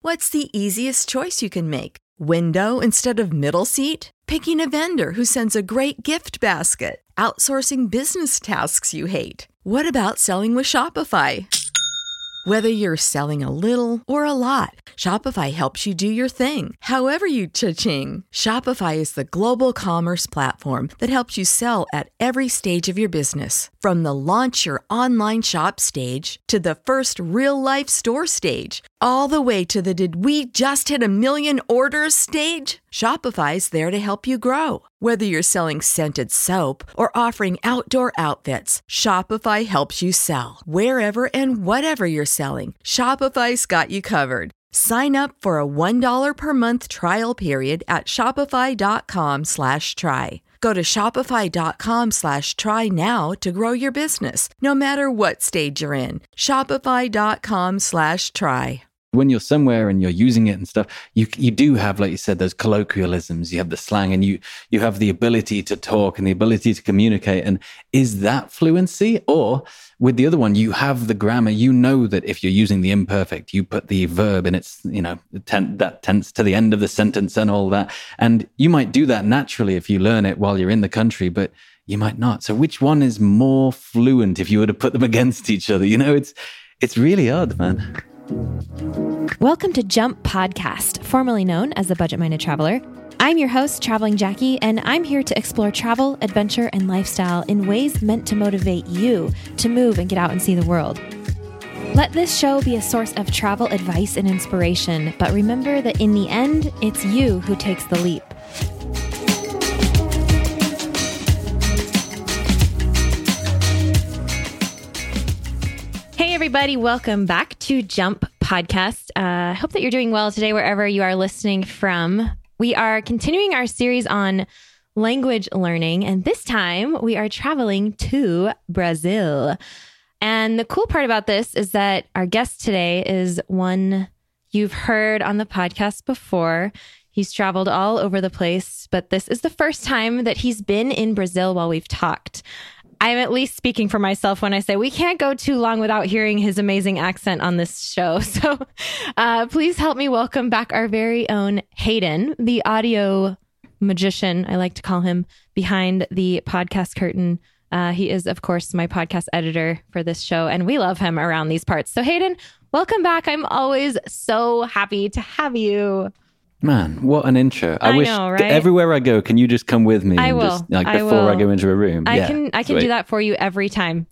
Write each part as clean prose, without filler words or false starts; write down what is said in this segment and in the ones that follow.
What's the easiest choice you can make? Window instead of middle seat? Picking a vendor who sends a great gift basket? Outsourcing business tasks you hate? What about selling with Shopify? Whether you're selling a little or a lot, Shopify helps you do your thing, however you cha-ching. Shopify is the global commerce platform that helps you sell at every stage of your business. From the launch your online shop stage to the first real-life store stage, all the way to the did we just hit a million orders stage. Shopify's there to help you grow. Whether you're selling scented soap or offering outdoor outfits, Shopify helps you sell. Wherever and whatever you're selling, Shopify's got you covered. Sign up for a $1 per month trial period at shopify.com/try. Go to shopify.com/try now to grow your business, no matter what stage you're in. Shopify.com/try. When you're somewhere and you're using it and stuff, you do have, like you said, those colloquialisms, you have the slang, and you have the ability to talk and the ability to communicate. And is that fluency? Or with the other one, you have the grammar, you know that if you're using the imperfect, you put the verb in its, that tense to the end of the sentence and all that. And you might do that naturally if you learn it while you're in the country, but you might not. So which one is more fluent if you were to put them against each other? It's really odd, man. Welcome to Jump Podcast, formerly known as The Budget Minded Traveler. I'm your host, Traveling Jackie, and I'm here to explore travel, adventure, and lifestyle in ways meant to motivate you to move and get out and see the world. Let this show be a source of travel advice and inspiration, but remember that in the end, it's you who takes the leap. Hey everybody, welcome back to Jump Podcast. I hope that you're doing well today wherever you are listening from. We are continuing our series on language learning, and this time we are traveling to Brazil. And the cool part about this is that our guest today is one you've heard on the podcast before. He's traveled all over the place, but this is the first time that he's been in Brazil while we've talked. I'm at least speaking for myself when I say we can't go too long without hearing his amazing accent on this show. So please help me welcome back our very own Hayden, the audio magician, I like to call him, behind the podcast curtain. He is, of course, my podcast editor for this show, and we love him around these parts. So Hayden, welcome back. I'm always so happy to have you. Man, what an intro. I wish know, right? Everywhere I go, can you just come with me? I will. Just, before I go into a room. I can do that for you every time.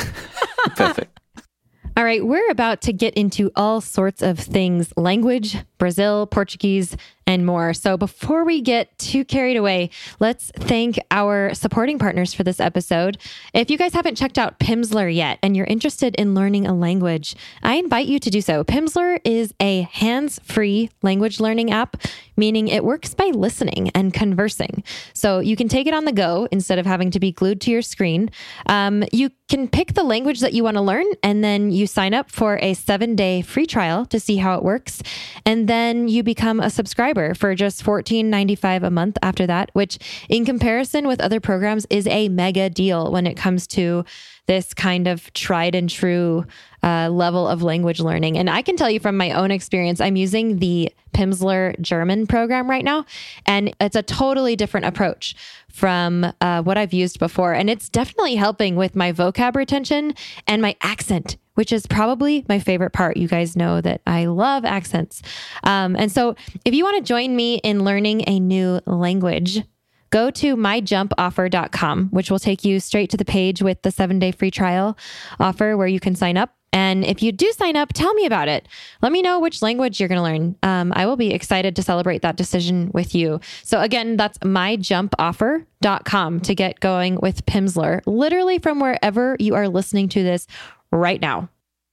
Perfect. All right, we're about to get into all sorts of things, language, Brazil, Portuguese, and more. So before we get too carried away, let's thank our supporting partners for this episode. If you guys haven't checked out Pimsleur yet and you're interested in learning a language, I invite you to do so. Pimsleur is a hands-free language learning app, meaning it works by listening and conversing. So you can take it on the go instead of having to be glued to your screen. You can pick the language that you want to learn, and then you sign up for a 7-day free trial to see how it works. And then you become a subscriber for just $14.95 a month after that, which in comparison with other programs is a mega deal when it comes to this kind of tried and true level of language learning. And I can tell you from my own experience, I'm using the Pimsleur German program right now, and it's a totally different approach from what I've used before. And it's definitely helping with my vocab retention and my accent, which is probably my favorite part. You guys know that I love accents. And so if you want to join me in learning a new language, go to myjumpoffer.com, which will take you straight to the page with the 7-day free trial offer where you can sign up. And if you do sign up, tell me about it. Let me know which language you're going to learn. I will be excited to celebrate that decision with you. So again, that's myjumpoffer.com to get going with Pimsleur, literally from wherever you are listening to this right now.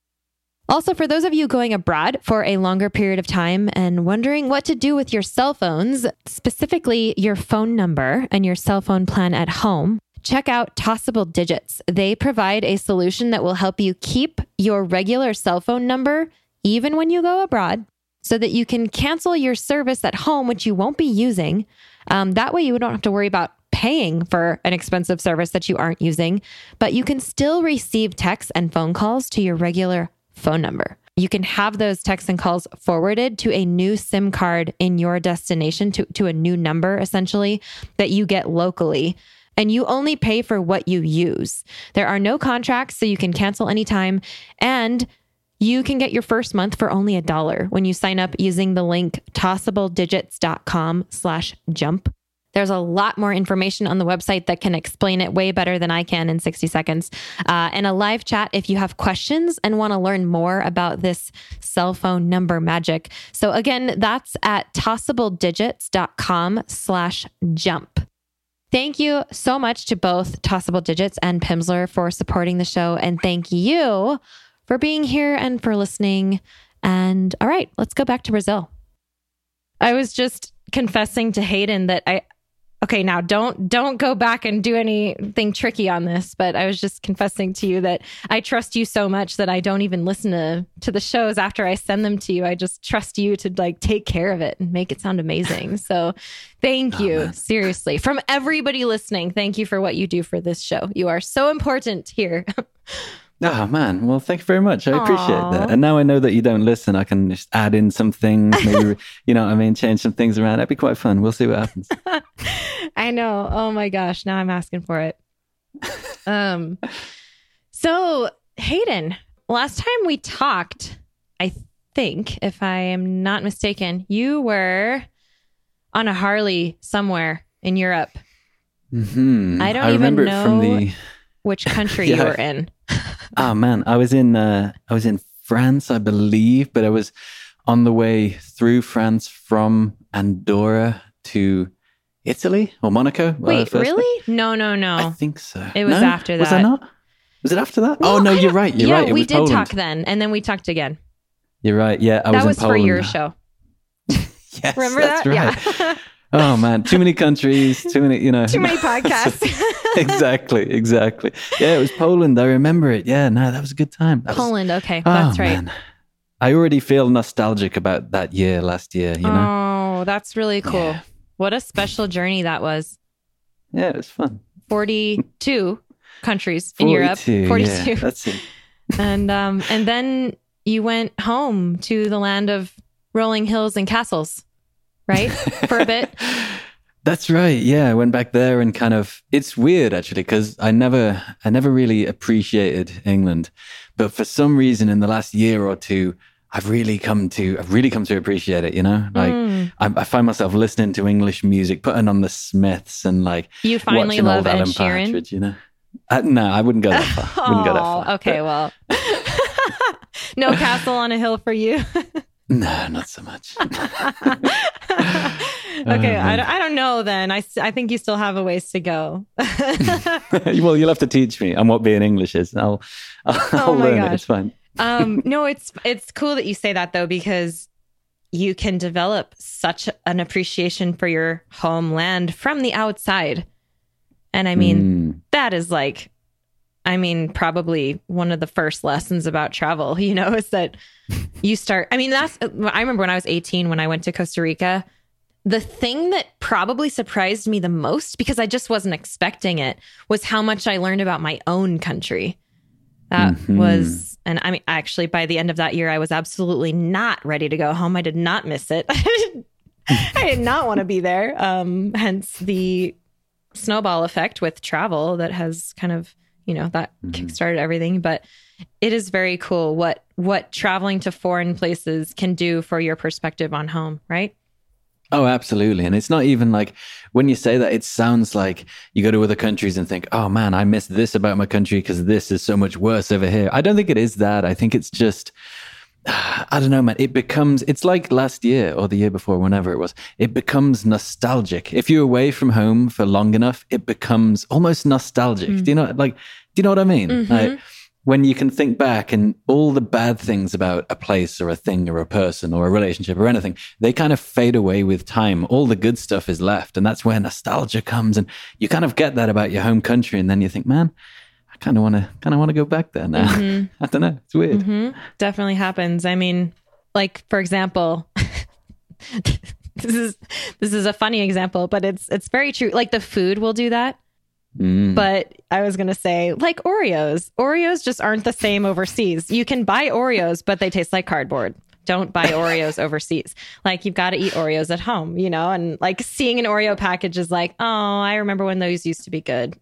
Also, for those of you going abroad for a longer period of time and wondering what to do with your cell phones, specifically your phone number and your cell phone plan at home, check out Tossable Digits. They provide a solution that will help you keep your regular cell phone number even when you go abroad, so that you can cancel your service at home, which you won't be using. That way you don't have to worry about paying for an expensive service that you aren't using, but you can still receive texts and phone calls to your regular phone number. you can have those texts and calls forwarded to a new SIM card in your destination, to a new number, essentially, that you get locally. And you only pay for what you use. There are no contracts, so you can cancel anytime. And you can get your first month for only $1 when you sign up using the link tossabledigits.com/jump. There's a lot more information on the website that can explain it way better than I can in 60 seconds. And a live chat if you have questions and want to learn more about this cell phone number magic. So again, that's at tossabledigits.com/jump. Thank you so much to both Tossable Digits and Pimsleur for supporting the show. And thank you for being here and for listening. And all right, let's go back to Brazil. I was just confessing to Hayden that okay, now don't go back and do anything tricky on this, but I was just confessing to you that I trust you so much that I don't even listen to the shows after I send them to you. I just trust you to like take care of it and make it sound amazing. So thank you. Man. Seriously. From everybody listening, thank you for what you do for this show. You are so important here. Oh, man. Well, thank you very much. I appreciate that. And now I know that you don't listen. I can just add in some things, maybe, you know what I mean? Change some things around. That'd be quite fun. We'll see what happens. I know. Oh my gosh. Now I'm asking for it. So Hayden, last time we talked, I think, if I am not mistaken, you were on a Harley somewhere in Europe. Mm-hmm. I don't even know which country you were in. Oh man, I was in France, I believe, but I was on the way through France from Andorra to Italy or Monaco. Wait, really? No. I think so. It was after that. Was I not? Was it after that? Well, oh no, you're right. You're right. Yeah, we did Poland. talk then, and then we talked again. You're right. Yeah, that was in Poland. For your show. Yes, remember that's that? Right. Yeah. Oh man, too many countries, too many podcasts. Exactly. Yeah, it was Poland. I remember it. Yeah, no, that was a good time. Poland. Okay, that's right. Man. I already feel nostalgic about that year last year. You know. Oh, that's really cool. Yeah. What a special journey that was. Yeah, it was fun. 42 countries in Europe. 42. Yeah, that's it. And then you went home to the land of rolling hills and castles. Right? For a bit. That's right. Yeah. I went back there and it's weird actually, because I never really appreciated England, but for some reason in the last year or two, I've really come to appreciate it, you know? Like I find myself listening to English music, putting on the Smiths and like you finally watching love old Ed Alan Sheeran? Partridge, you know? No, I wouldn't go that far. Okay, well. No castle on a hill for you. No, not so much. Okay, I don't know then. I think you still have a ways to go. Well, you'll have to teach me on what being English is. I'll learn it. It's fine. No, it's cool that you say that though, because you can develop such an appreciation for your homeland from the outside. And I mean, that is like, probably one of the first lessons about travel, you know, is that you start, I remember when I was 18, when I went to Costa Rica, the thing that probably surprised me the most, because I just wasn't expecting it, was how much I learned about my own country. That was, and actually by the end of that year, I was absolutely not ready to go home. I did not miss it. I did not want to be there. Hence the snowball effect with travel that has kind of, that kickstarted everything. But it is very cool what traveling to foreign places can do for your perspective on home, right? Oh, absolutely. And it's not even like, when you say that, it sounds like you go to other countries and think, oh man, I miss this about my country because this is so much worse over here. I don't think it is that. I think it's just, I don't know, man. It's like last year or the year before, whenever it was, it becomes nostalgic. If you're away from home for long enough, it becomes almost nostalgic. Do you know what I mean? Mm-hmm. Like, when you can think back and all the bad things about a place or a thing or a person or a relationship or anything, they kind of fade away with time. All the good stuff is left. And that's where nostalgia comes. And you kind of get that about your home country. And then you think, man, I kind of want to go back there now. Mm-hmm. I don't know. It's weird. Mm-hmm. Definitely happens. Like, for example, this is a funny example, but it's very true. Like the food will do that. But I was going to say, like Oreos. Oreos just aren't the same overseas. You can buy Oreos, but they taste like cardboard. Don't buy Oreos overseas. Like, you've got to eat Oreos at home, you know? And like seeing an Oreo package is like, oh, I remember when those used to be good.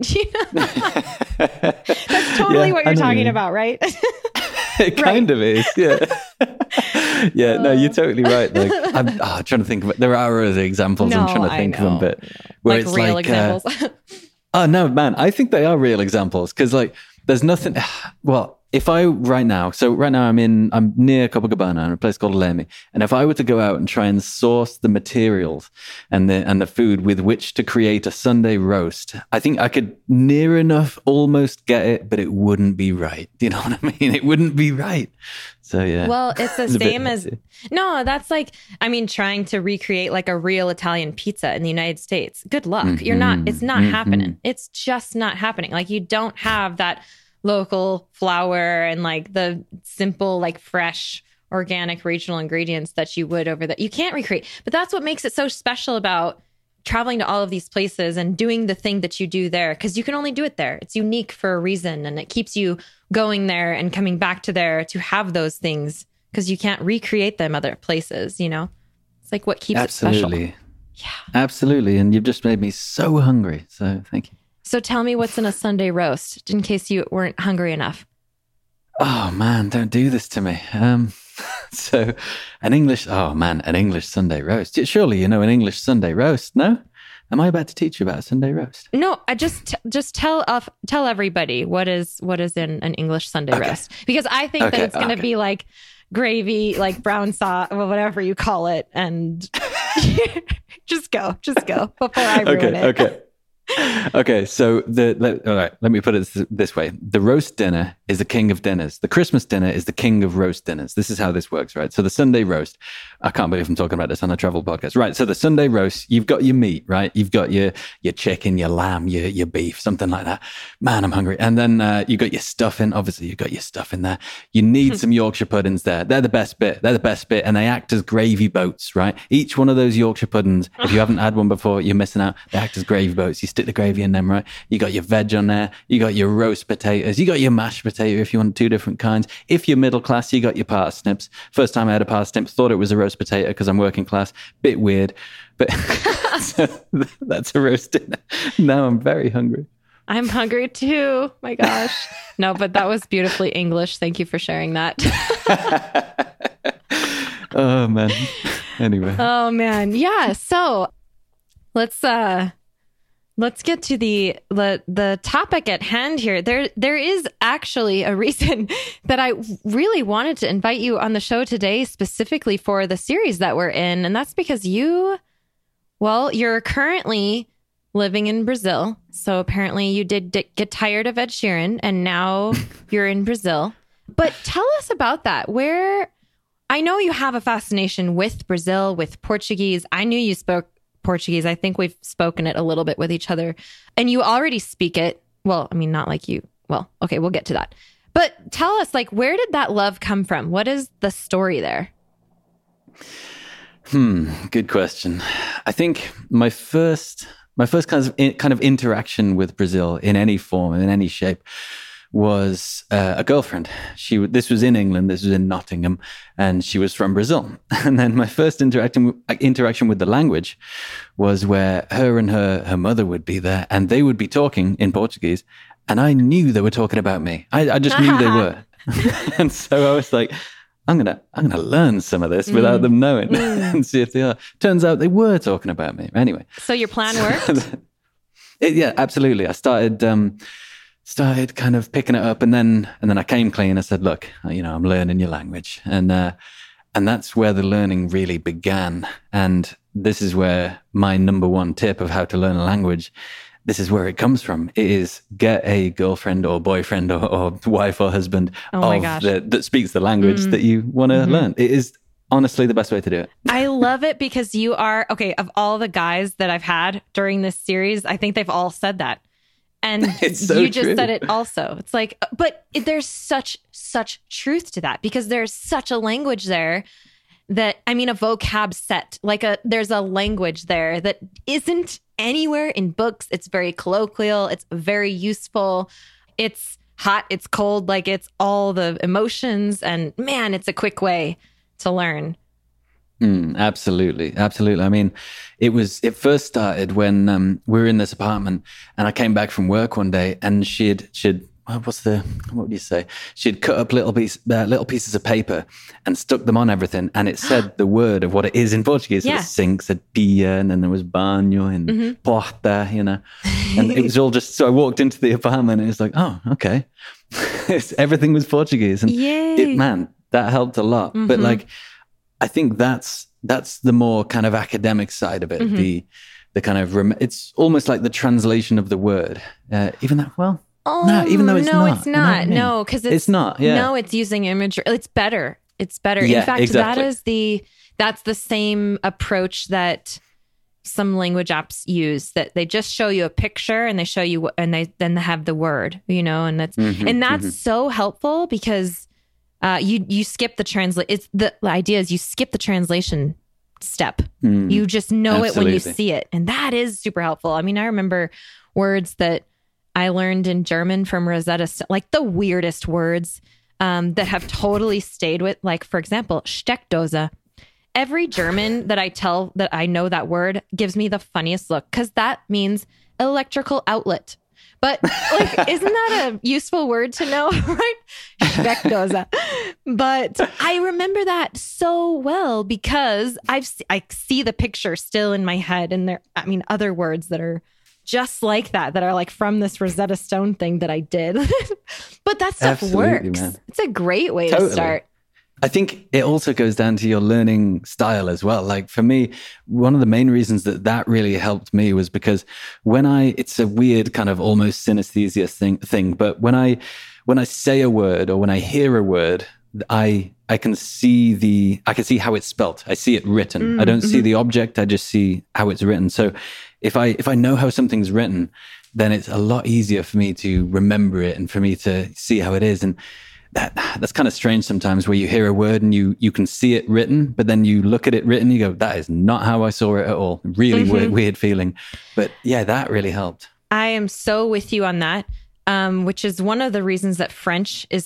That's totally what you're talking about, right? It kind of is, yeah. Yeah, no, you're totally right. Like, I'm trying to think of it. There are other examples. No, I'm trying to think of them, but where like it's real like examples. oh no, man, I think they are real examples because like there's nothing. Well, if I right now I'm near Copacabana in a place called Leme, and if I were to go out and try and source the materials and the food with which to create a Sunday roast, I think I could near enough almost get it, but it wouldn't be right. Do you know what I mean? It wouldn't be right. So yeah. Well, it's the same as no. That's like, I mean, trying to recreate like a real Italian pizza in the United States. Good luck. You're not. It's not happening. It's just not happening. Like, you don't have that local flour and like the simple, like fresh, organic, regional ingredients that you would over there. You can't recreate. But that's what makes it so special about traveling to all of these places and doing the thing that you do there, because you can only do it there. It's unique for a reason, and it keeps you going there and coming back to there to have those things, because you can't recreate them other places, you know? It's like what keeps it special. Yeah. Absolutely. And you've just made me so hungry. So thank you. So tell me what's in a Sunday roast, in case you weren't hungry enough. Oh man, don't do this to me. So an English Sunday roast. Surely you know an English Sunday roast, no? Am I about to teach you about a Sunday roast? No, I just tell everybody what is in an English Sunday roast, because I think that it's going to be like gravy, like brown sauce, or whatever you call it, and just go before I ruin it. Okay, so all right, let me put it this way. The roast dinner is the king of dinners. The Christmas dinner is the king of roast dinners. This is how this works, right? So the Sunday roast, I can't believe I'm talking about this on a travel podcast. Right, so the Sunday roast, you've got your meat, right? You've got your chicken, your lamb, your beef, something like that. Man, I'm hungry. And then you got your stuffing. Obviously, you've got your stuff in there. You need some Yorkshire puddings there. They're the best bit. And they act as gravy boats, right? Each one of those Yorkshire puddings, if you haven't had one before, you're missing out. They act as gravy boats. You stick the gravy in them, right? You got your veg on there. You got your roast potatoes. You got your mashed potato if you want, two different kinds. If you're middle class, you got your parsnips. First time I had a parsnip, thought it was a roast potato because I'm working class. Bit weird, but so that's a roast dinner. Now I'm very hungry. I'm hungry too. My gosh. No, but that was beautifully English. Thank you for sharing that. Oh man. Anyway. Oh man. Yeah. So let's get to the topic at hand here. There is actually a reason that I really wanted to invite you on the show today, specifically for the series that we're in, and that's because you're currently living in Brazil. So apparently you did get tired of Ed Sheeran, and now you're in Brazil. But tell us about that. I know you have a fascination with Brazil, with Portuguese. I knew you spoke Portuguese. I think we've spoken it a little bit with each other, and you already speak it. Well, I mean, not like you. Well, okay, we'll get to that. But tell us, like, where did that love come from? What is the story there? Good question. I think my first kind of interaction with Brazil in any form, in any shape, was a girlfriend. This was in England. This was in Nottingham, and she was from Brazil. And then my first interaction with the language was where her and her mother would be there, and they would be talking in Portuguese, and I knew they were talking about me. I just knew they were, and so I was like, I'm gonna learn some of this without them knowing and see if they are. Turns out they were talking about me. Anyway, so your plan worked. Yeah, absolutely. I started kind of picking it up, and then I came clean. I said, look, I'm learning your language. And that's where the learning really began. And this is where my number one tip of how to learn a language, this is where it comes from. It is get a girlfriend or boyfriend or wife or husband that speaks the language that you want to learn. It is honestly the best way to do it. I love it because you are, of all the guys that I've had during this series, I think they've all said that. And you just said it also. It's like, but there's such truth to that, because there's such a language there that, I mean, a vocab set, there's a language there that isn't anywhere in books. It's very colloquial. It's very useful. It's hot. It's cold. Like it's all the emotions. And man, it's a quick way to learn. Absolutely. Absolutely. I mean, it first started when we were in this apartment and I came back from work one day and she'd what would you say? She'd cut up little pieces of paper and stuck them on everything. And it said the word of what it is in Portuguese. Yeah. So the sink said pia, and then there was banho and porta, you know. And it was all just, so I walked into the apartment and it was like, oh, okay. Everything was Portuguese. And that helped a lot. But like, I think that's the more kind of academic side of it. The kind of, it's almost like the translation of the word. Even that, well, no, even though it's not. No, it's not. You know what I mean? No, because it's not. Yeah. No, it's using imagery. It's better. It's better. Yeah, in fact, exactly. that's the same approach that some language apps use, that they just show you a picture and they show you and they have the word, you know, and that's so helpful because you skip the translate. It's the idea is you skip the translation step. You just know it when you see it, and that is super helpful. I mean, I remember words that I learned in German from Rosetta Stone, like the weirdest words that have totally stayed with, like, for example, Steckdose. Every German that I tell that I know that word gives me the funniest look because that means electrical outlet. But like, isn't that a useful word to know, right? Steckdose. But I remember that so well because I see the picture still in my head, and other words that are just like that are like from this Rosetta Stone thing that I did. But that stuff works. Man. It's a great way to start. I think it also goes down to your learning style as well. Like for me, one of the main reasons that really helped me was because it's a weird kind of almost synesthesia thing, but when I say a word or when I hear a word, I can see how it's spelt. I see it written. I don't see the object. I just see how it's written. So if I know how something's written, then it's a lot easier for me to remember it and for me to see how it is. And that's kind of strange sometimes, where you hear a word and you can see it written, but then you look at it written, you go, that is not how I saw it at all. Really weird feeling. But yeah, that really helped. I am so with you on that, which is one of the reasons that French is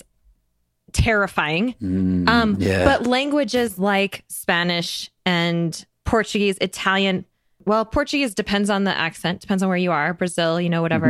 terrifying. But languages like Spanish and Portuguese, Italian, well, Portuguese depends on the accent, depends on where you are, Brazil, you know, whatever.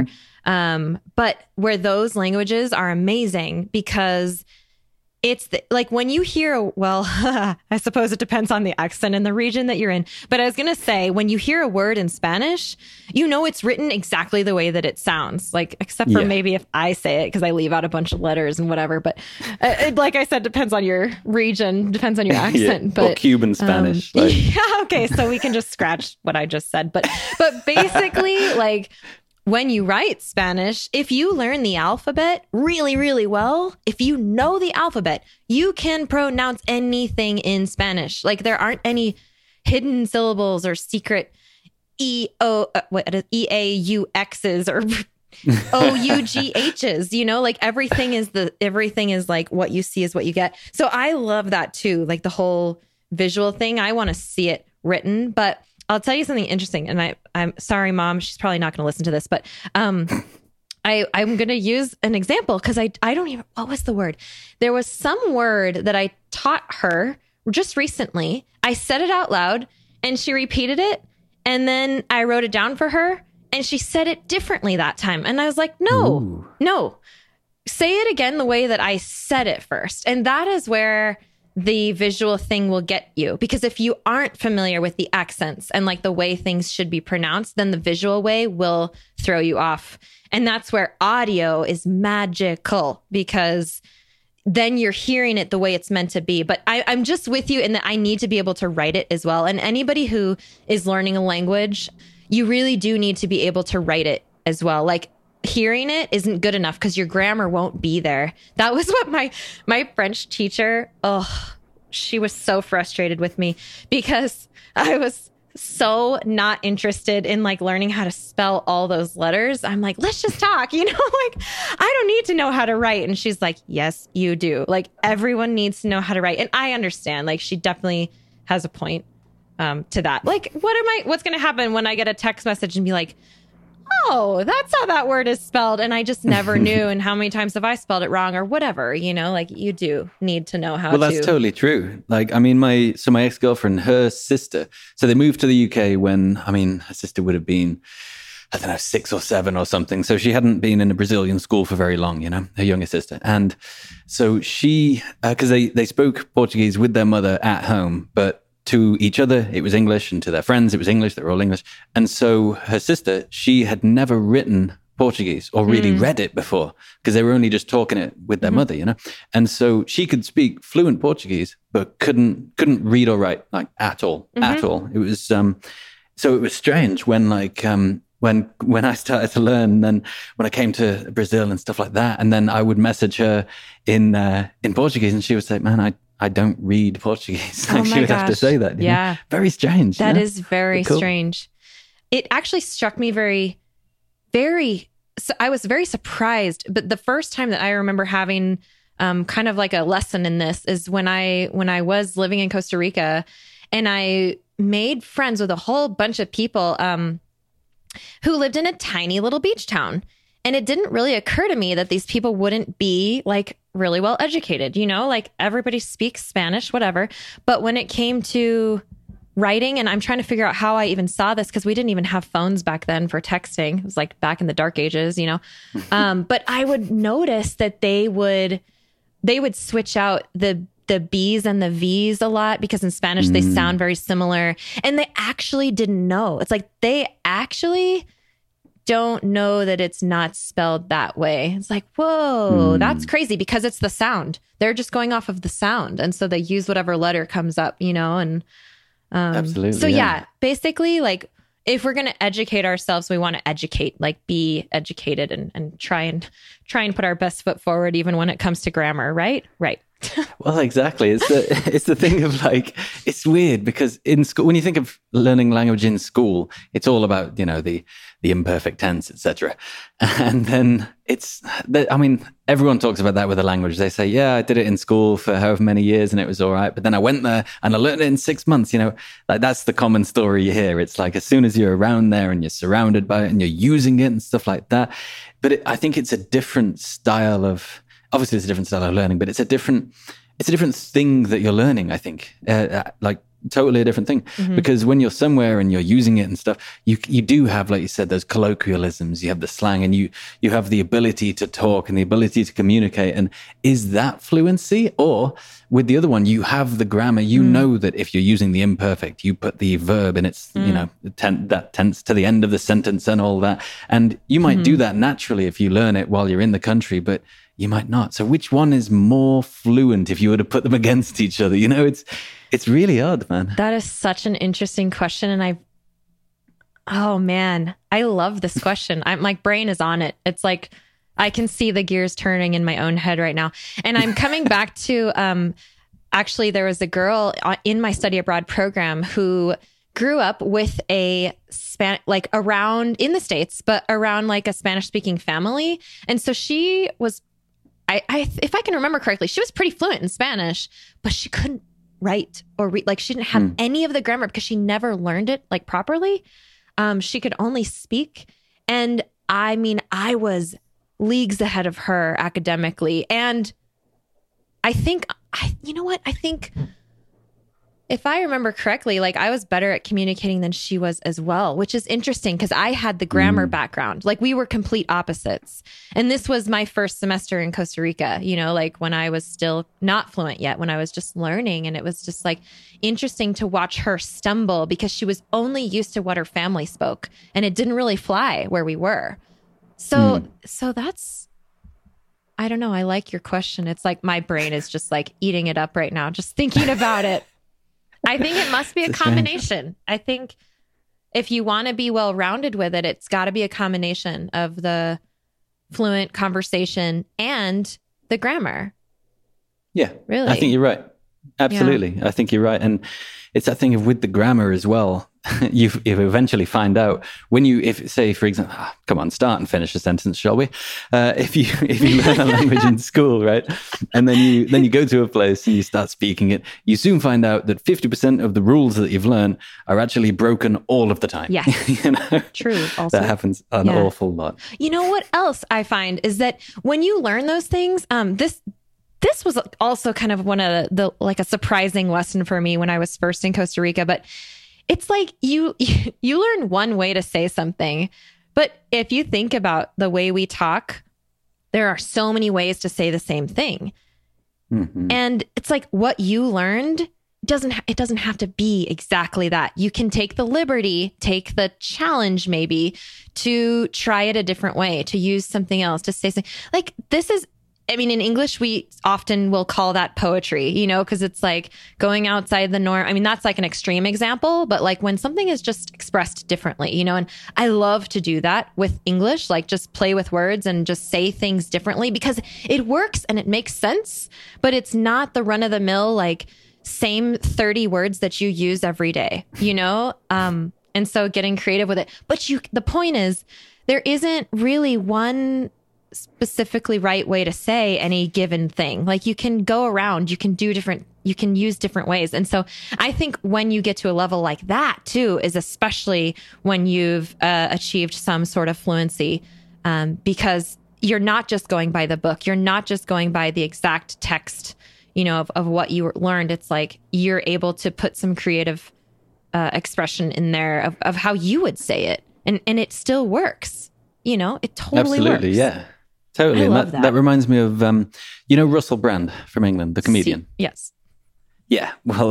But where those languages are amazing because it's like when you hear, I suppose it depends on the accent and the region that you're in. But I was going to say, when you hear a word in Spanish, you know, it's written exactly the way that it sounds, like, except for maybe if I say it, because I leave out a bunch of letters and whatever. But like I said, depends on your region, depends on your accent. But or Cuban Spanish. Okay. So we can just scratch what I just said. But basically, like, when you write Spanish, if you learn the alphabet really, really well, if you know the alphabet, you can pronounce anything in Spanish. Like there aren't any hidden syllables or secret E-A-U-X's or O-U-G-H's, you know, like everything is like what you see is what you get. So I love that too. Like the whole visual thing. I want to see it written, but I'll tell you something interesting, and I'm sorry, Mom. She's probably not going to listen to this, but I'm going to use an example because I don't even, what was the word? There was some word that I taught her just recently. I said it out loud, and she repeated it, and then I wrote it down for her, and she said it differently that time. And I was like, no, say it again the way that I said it first. And that is where the visual thing will get you, because if you aren't familiar with the accents and like the way things should be pronounced, then the visual way will throw you off. And that's where audio is magical, because then you're hearing it the way it's meant to be. But I'm just with you in that I need to be able to write it as well. And anybody who is learning a language, you really do need to be able to write it as well. Like hearing it isn't good enough because your grammar won't be there. That was what my French teacher, she was so frustrated with me because I was so not interested in like learning how to spell all those letters. I'm like, let's just talk, you know, like I don't need to know how to write. And she's like, yes, you do. Like everyone needs to know how to write. And I understand, like she definitely has a point. to that. Like, what's going to happen when I get a text message and be like, oh, that's how that word is spelled. And I just never knew. And how many times have I spelled it wrong or whatever, like you do need to know how to. Well, that's totally true. Like, I mean, my ex-girlfriend, her sister, so they moved to the UK when, her sister would have been, I don't know, 6 or 7 or something. So she hadn't been in a Brazilian school for very long, her younger sister. And so she, because they spoke Portuguese with their mother at home, but to each other, it was English, and to their friends, it was English. They were all English. And so her sister, she had never written Portuguese or really read it before because they were only just talking it with their mother, And so she could speak fluent Portuguese, but couldn't read or write like at all. It was, so it was strange when when I started to learn, then when I came to Brazil and stuff like that, and then I would message her in Portuguese and she would say, man, I don't read Portuguese. Like she would have to say that. Yeah. Very strange. That is very strange. It actually struck me very, very, I was very surprised. But the first time that I remember having kind of like a lesson in this is when I was living in Costa Rica, and I made friends with a whole bunch of people who lived in a tiny little beach town. And it didn't really occur to me that these people wouldn't be like really well educated, like everybody speaks Spanish, whatever. But when it came to writing, and I'm trying to figure out how I even saw this because we didn't even have phones back then for texting. It was like back in the dark ages, but I would notice that they would switch out the B's and the V's a lot because in Spanish they sound very similar, and they actually didn't know. It's like they actually don't know that it's not spelled that way. It's like, whoa, that's crazy because it's the sound. They're just going off of the sound. And so they use whatever letter comes up, and absolutely. So yeah, basically like if we're going to educate ourselves, we want to educate, like be educated and try and put our best foot forward, even when it comes to grammar. Right. Well, exactly. It's the thing of like, it's weird because in school, when you think of learning language in school, it's all about, the imperfect tense, etc. And then everyone talks about that with a language. They say, yeah, I did it in school for however many years and it was all right. But then I went there and I learned it in 6 months, like that's the common story you hear. It's like, as soon as you're around there and you're surrounded by it and you're using it and stuff like that. But I think it's a different style of, obviously it's a different style of learning, but it's a different thing that you're learning, I think, like totally a different thing. Because when you're somewhere and you're using it and stuff, you do have, like you said, those colloquialisms, you have the slang, and you have the ability to talk and the ability to communicate. And is that fluency? Or with the other one, you have the grammar, know that if you're using the imperfect, you put the verb in its, that tense to the end of the sentence and all that. And you might do that naturally if you learn it while you're in the country, but you might not. So which one is more fluent if you were to put them against each other? It's really odd, man. That is such an interesting question. And oh man, I love this question. My brain is on it. It's like, I can see the gears turning in my own head right now. And I'm coming back to, actually there was a girl in my study abroad program who grew up with a around in the States, but around like a Spanish speaking family. And so she was, if I can remember correctly, she was pretty fluent in Spanish, but she couldn't write or read. Like she didn't have any of the grammar because she never learned it like properly. She could only speak. And I was leagues ahead of her academically. And I think, I think if I remember correctly, like I was better at communicating than she was as well, which is interesting because I had the grammar background. Like we were complete opposites. And this was my first semester in Costa Rica, like when I was still not fluent yet, when I was just learning. And it was just like interesting to watch her stumble because she was only used to what her family spoke and it didn't really fly where we were. So that's, I don't know. I like your question. It's like my brain is just like eating it up right now, just thinking about it. I think it must be a combination. I think if you want to be well-rounded with it, it's got to be a combination of the fluent conversation and the grammar. Yeah, really. I think you're right. Absolutely. I think you're right. And it's that thing of with the grammar as well. You eventually find out when if say, for example, come on, start and finish a sentence, shall we? If you learn a language in school, right? And then you go to a place and you start speaking it, you soon find out that 50% of the rules that you've learned are actually broken all of the time. Yeah. True. Also. That happens an awful lot. You know what else I find is that when you learn those things, this was also kind of one of the like a surprising lesson for me when I was first in Costa Rica, but it's like you learn one way to say something, but if you think about the way we talk, there are so many ways to say the same thing. Mm-hmm. And it's like what you learned it doesn't have to be exactly that. You can take the liberty, take the challenge maybe to try it a different way, to use something else, to say something. Like this is, I mean, in English, we often will call that poetry, because it's like going outside the norm. I mean, that's like an extreme example, but like when something is just expressed differently, and I love to do that with English, like just play with words and just say things differently because it works and it makes sense, but it's not the run of the mill, like same 30 words that you use every day, and so getting creative with it. But the point is, there isn't really one specifically right way to say any given thing. Like you can go around, you can use different ways. And so I think when you get to a level like that too, is especially when you've achieved some sort of fluency, because you're not just going by the book. You're not just going by the exact text, of what you learned. It's like you're able to put some creative expression in there of how you would say it. And it still works. It totally works. Absolutely, yeah. Totally. And that reminds me of, Russell Brand from England, the comedian. Yes. Yeah. Well,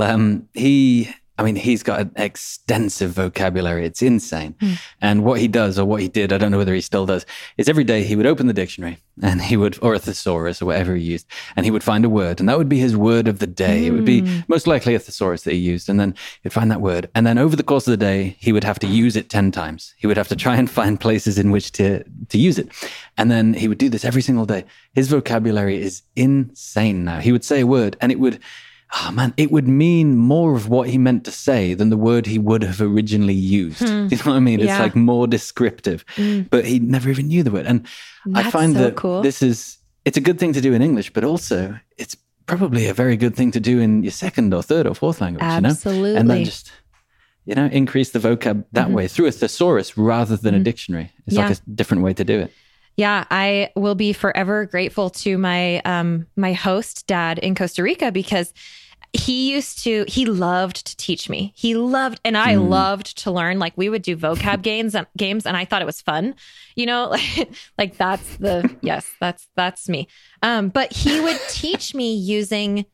he's got an extensive vocabulary. It's insane. And what he does, or what he did, I don't know whether he still does, is every day he would open the dictionary and or a thesaurus or whatever he used, and he would find a word, and that would be his word of the day. It would be most likely a thesaurus that he used, and then he'd find that word. And then over the course of the day, he would have to use it 10 times. He would have to try and find places in which to use it. And then he would do this every single day. His vocabulary is insane now. He would say a word and it would mean more of what he meant to say than the word he would have originally used. You know what I mean? It's like more descriptive, but he never even knew the word. And that's I find so that cool. it's a good thing to do in English, but also it's probably a very good thing to do in your second or third or fourth language, Absolutely. And then just, increase the vocab that way through a thesaurus rather than a dictionary. It's like a different way to do it. Yeah, I will be forever grateful to my my host dad in Costa Rica, because he loved to teach me. And I loved to learn. Like we would do vocab games, and I thought it was fun. Like that's that's me. But he would teach me using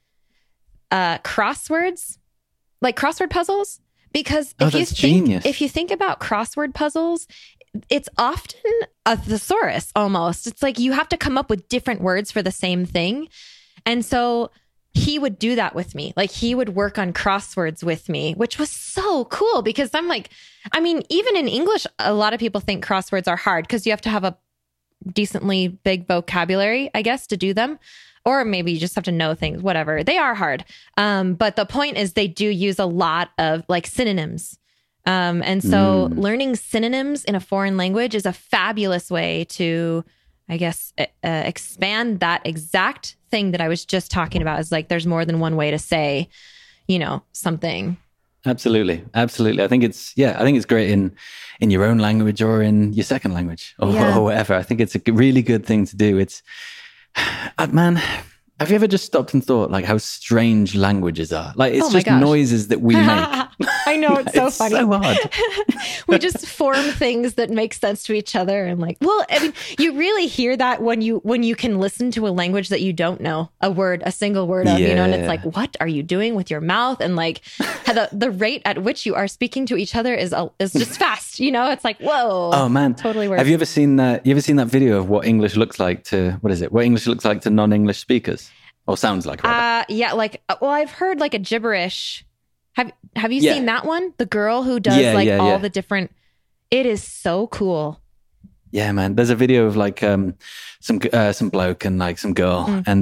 crosswords, like crossword puzzles, because if you think about crossword puzzles, it's often a thesaurus almost. It's like you have to come up with different words for the same thing. And so he would do that with me. Like he would work on crosswords with me, which was so cool because I'm like, even in English, a lot of people think crosswords are hard because you have to have a decently big vocabulary, I guess, to do them. Or maybe you just have to know things, whatever. They are hard. But the point is they do use a lot of like synonyms. And so learning synonyms in a foreign language is a fabulous way to, I guess, expand that exact thing that I was just talking about. Is like, there's more than one way to say, something. Absolutely. I think it's great in your own language or in your second language or whatever. I think it's a really good thing to do. It's, man, have you ever just stopped and thought like how strange languages are? Like it's just noises that we make. I know, it's so funny. So hard. We just form things that make sense to each other. And like, you really hear that when you can listen to a language that you don't know a single word of, and it's like, what are you doing with your mouth? And like the rate at which you are speaking to each other is just fast, It's like, whoa. Oh man. Totally works. Have you ever seen that? Video of what English looks like to, what English looks like to non-English speakers? Or sounds like rather. Yeah, like, I've heard like a gibberish. Have you seen that one? The girl who does all the different. It is so cool. Yeah, man. There's a video of like some bloke and like some girl, and they're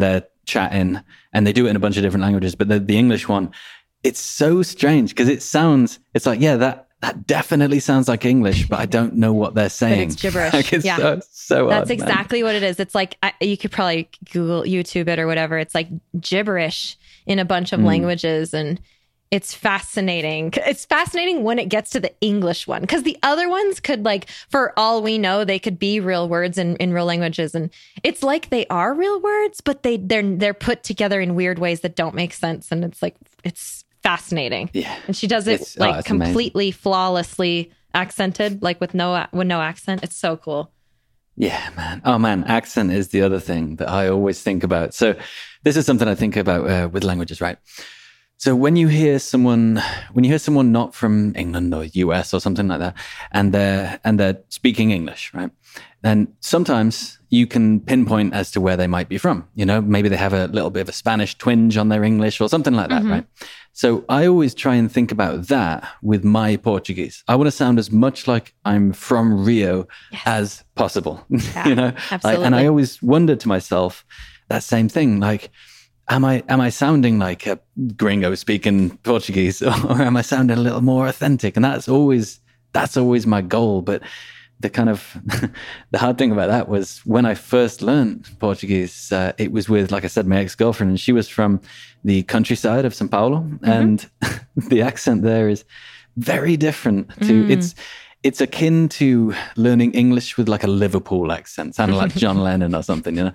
chatting, and they do it in a bunch of different languages. But the English one, it's so strange because it's like, yeah, that definitely sounds like English, but I don't know what they're saying. But it's gibberish. Like, it's yeah. so That's odd, exactly what it is. It's like, you could probably Google, YouTube it or whatever. It's like gibberish in a bunch of languages, and it's fascinating. It's fascinating when it gets to the English one, because the other ones could, like, for all we know, they could be real words in real languages, and it's like they are real words, but they're put together in weird ways that don't make sense, and it's like, it's fascinating. Yeah, and she does it completely amazing. Flawlessly accented, like with no accent. It's so cool. Yeah, man. Oh, man. Accent is the other thing that I always think about. So this is something I think about with languages, right? So when you hear someone not from England or US or something like that, and they're speaking English, right? Then sometimes you can pinpoint as to where they might be from. You know, maybe they have a little bit of a Spanish twinge on their English or something like that, right? So I always try and think about that with my Portuguese. I want to sound as much like I'm from Rio as possible. Yeah, you know, absolutely. And I always wonder to myself that same thing, like, Am I sounding like a gringo speaking Portuguese, or am I sounding a little more authentic? And that's always my goal. But the kind of the hard thing about that was when I first learned Portuguese, it was with, like I said, my ex-girlfriend, and she was from the countryside of São Paulo, and the accent there is very different to it's akin to learning English with like a Liverpool accent, sounding like John Lennon or something, you know?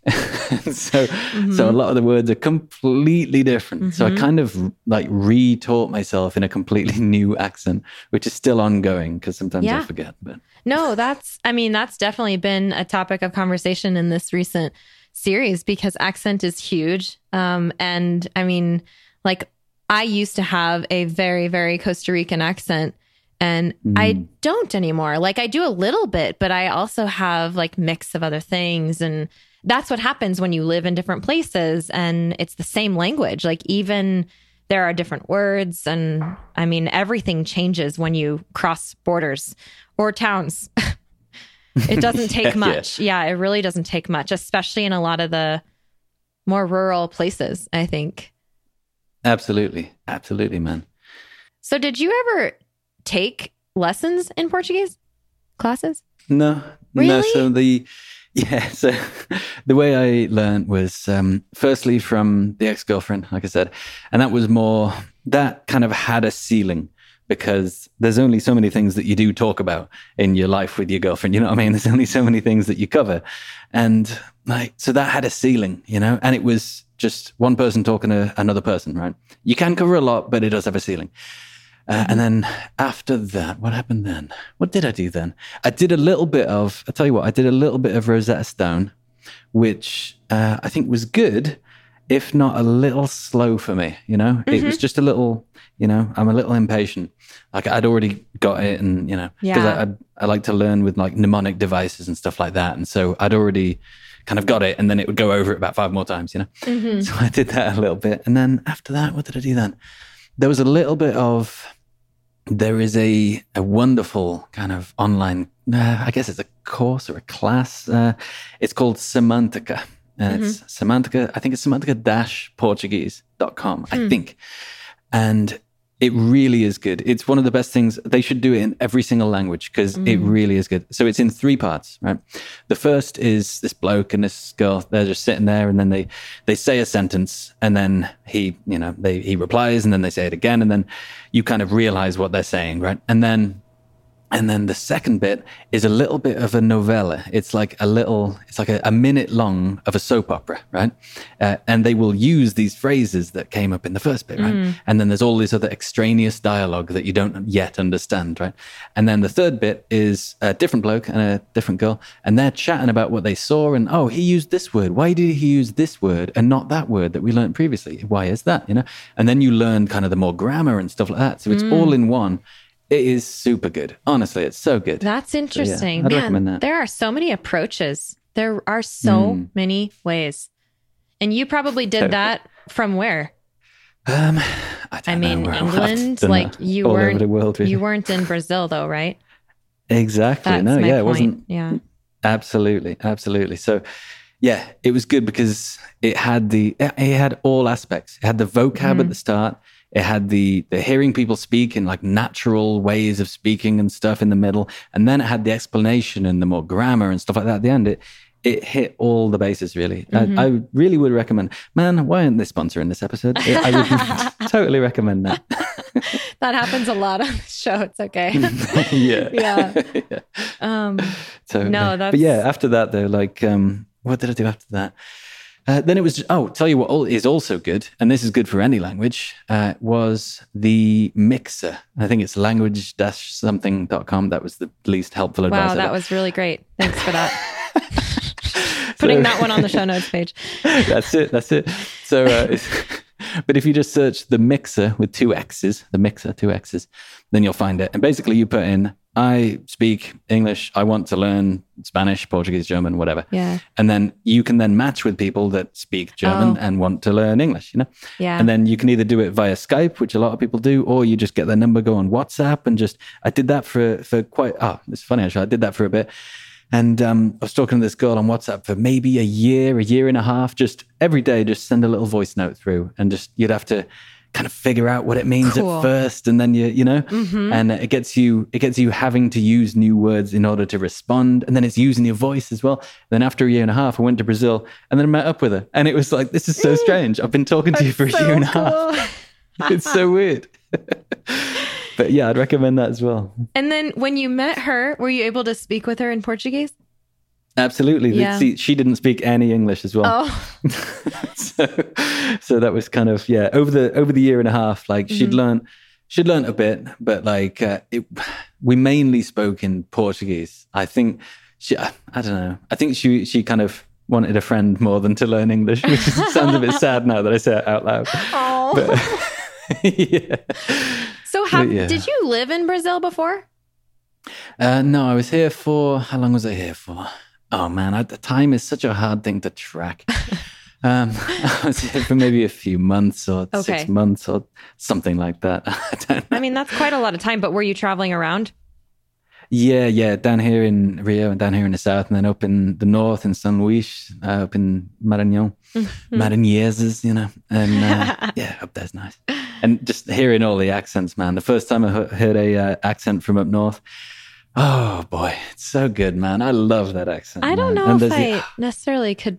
So a lot of the words are completely different. So I kind of like re-taught myself in a completely new accent, which is still ongoing because sometimes I forget. But no, that's definitely been a topic of conversation in this recent series, because accent is huge. And I mean, like, I used to have a very, very Costa Rican accent, and I don't anymore. Like, I do a little bit, but I also have like mix of other things. And that's what happens when you live in different places and it's the same language. Like, even there are different words. And I mean, everything changes when you cross borders or towns. It doesn't take much. Yeah, it really doesn't take much, especially in a lot of the more rural places, I think. Absolutely. Absolutely, man. So did you ever take lessons in Portuguese classes? No. Really? No. So the way I learned was firstly from the ex-girlfriend, like I said, and that kind of had a ceiling, because there's only so many things that you do talk about in your life with your girlfriend. You know what I mean? There's only so many things that you cover. And like, so that had a ceiling, you know, and it was just one person talking to another person, right? You can cover a lot, but it does have a ceiling. And then after that, what happened then? What did I do then? I'll tell you what, I did a little bit of Rosetta Stone, which I think was good, if not a little slow for me, you know? It was just a little, you know, I'm a little impatient. Like, I'd already got it, and, you know, because I like to learn with like mnemonic devices and stuff like that. And so I'd already kind of got it, and then it would go over it about 5 more times, you know? So I did that a little bit. And then after that, what did I do then? There was a little bit of, there is a wonderful kind of online, I guess it's a course or a class. It's called Semantica. It's Semantica. I think it's semantica-portuguese.com, I think. And it really is good. It's one of the best things. They should do it in every single language, because it really is good. So it's in 3 parts, right? The first is this bloke and this girl. They're just sitting there, and then they say a sentence, and then he replies, and then they say it again, and then you kind of realize what they're saying, right? And then the second bit is a little bit of a novella. It's like a minute long of a soap opera, right? And they will use these phrases that came up in the first bit, right? And then there's all this other extraneous dialogue that you don't yet understand, right? And then the third bit is a different bloke and a different girl, and they're chatting about what they saw, and, oh, he used this word. Why did he use this word and not that word that we learned previously? Why is that, you know? And then you learn kind of the more grammar and stuff like that. So it's all in one. It is super good. Honestly, it's so good. That's interesting. So, I'd recommend that. There are so many approaches. There are so many ways. And you probably did that from where? I mean, England. Like, you all weren't over the world, really. You weren't in Brazil, though, right? Exactly. That's my point. It wasn't. Yeah. Absolutely. So Yeah, it was good because it had all aspects. It had the vocab at the start. It had the hearing people speak in like natural ways of speaking and stuff in the middle. And then it had the explanation and the more grammar and stuff like that at the end. It hit all the bases, really. I really would recommend. Man, why aren't they sponsoring this episode? I would totally recommend that. That happens a lot on the show. It's okay. Yeah. No, that's... But yeah, after that, though, like, what did I do after that? Then it was, tell you what is also good, and this is good for any language, was the mixer. I think it's language-something.com. That was the least helpful advice. Wow, that was really great. Thanks for that. Putting that one on the show notes page. That's it. So, but if you just search the mixer with two X's, then you'll find it. And basically you put in, I speak English, I want to learn Spanish, Portuguese, German, whatever. Yeah. And then you can then match with people that speak German and want to learn English, you know? Yeah. And then you can either do it via Skype, which a lot of people do, or you just get their number, go on WhatsApp and I did that for quite, it's funny actually, I did that for a bit. And I was talking to this girl on WhatsApp for maybe a year and a half, just every day, just send a little voice note through and just, you'd have to kind of figure out what it means at first. And then you know, and it gets you having to use new words in order to respond. And then it's using your voice as well. Then after a year and a half, I went to Brazil and then I met up with her. And it was like, this is so strange. I've been talking to you for a year and a half. It's so weird. But yeah, I'd recommend that as well. And then when you met her, were you able to speak with her in Portuguese? Absolutely. Yeah. See, she didn't speak any English as well. Oh. so that was kind of, over the year and a half, like she'd learned a bit, but like we mainly spoke in Portuguese. I think I don't know. I think she kind of wanted a friend more than to learn English, which sounds a bit sad now that I say it out loud. Oh. But, yeah. So did you live in Brazil before? No, I was here for, how long was I here for? Oh man, the time is such a hard thing to track. I was here for maybe a few months or 6 months or something like that. I don't know. I mean, that's quite a lot of time, but were you traveling around? Yeah. Down here in Rio and down here in the south, and then up in the north in São Luís, up in Maranhão, Maranhenses, you know. And yeah, up there's nice. And just hearing all the accents, man. The first time I heard a accent from up north, oh boy, it's so good, man. I love that accent. I don't know if I necessarily could.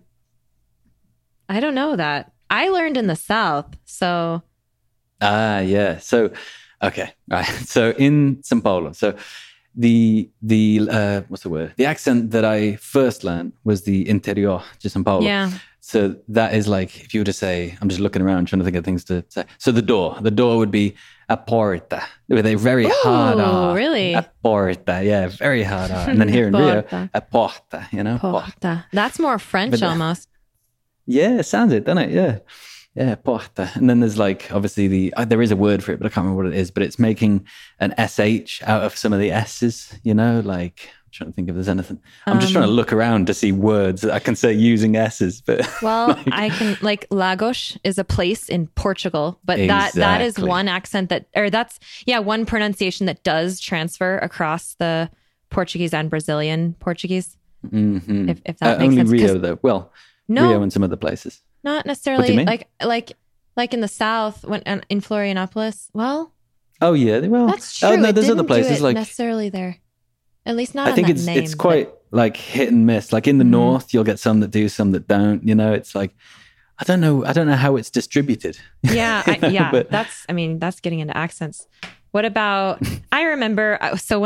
I don't know that. I learned in the South, so. Yeah. So, okay, right. So in São Paulo, so the what's the word? The accent that I first learned was the interior de São Paulo. Yeah. So that is like, if you were to say, I'm just looking around trying to think of things to say. So the door would be a porta with a very hard R. Oh, really? A porta, yeah, very hard R. And then here in Rio, a porta, you know? Porta. That's more French almost. Yeah, it sounds it, doesn't it? Yeah, porta. And then there's like, obviously there is a word for it, but I can't remember what it is, but it's making an SH out of some of the S's, you know, like, I'm trying to think if there's anything. I'm just trying to look around to see words that I can say using S's, but. Well, I can, like, Lagos is a place in Portugal, but that is one accent one pronunciation that does transfer across the Portuguese and Brazilian Portuguese. Mm-hmm. If that makes only sense. Rio though. Well, no, Rio and some other places. Not necessarily. What do you mean? Like in the South, in Florianopolis. Well. Oh yeah, well. That's true. Oh no, there's other places like necessarily there. At least not. I think it's quite like hit and miss. Like in the north, you'll get some that do, some that don't. You know, it's like I don't know how it's distributed. Yeah, but, that's getting into accents. What about? I remember. So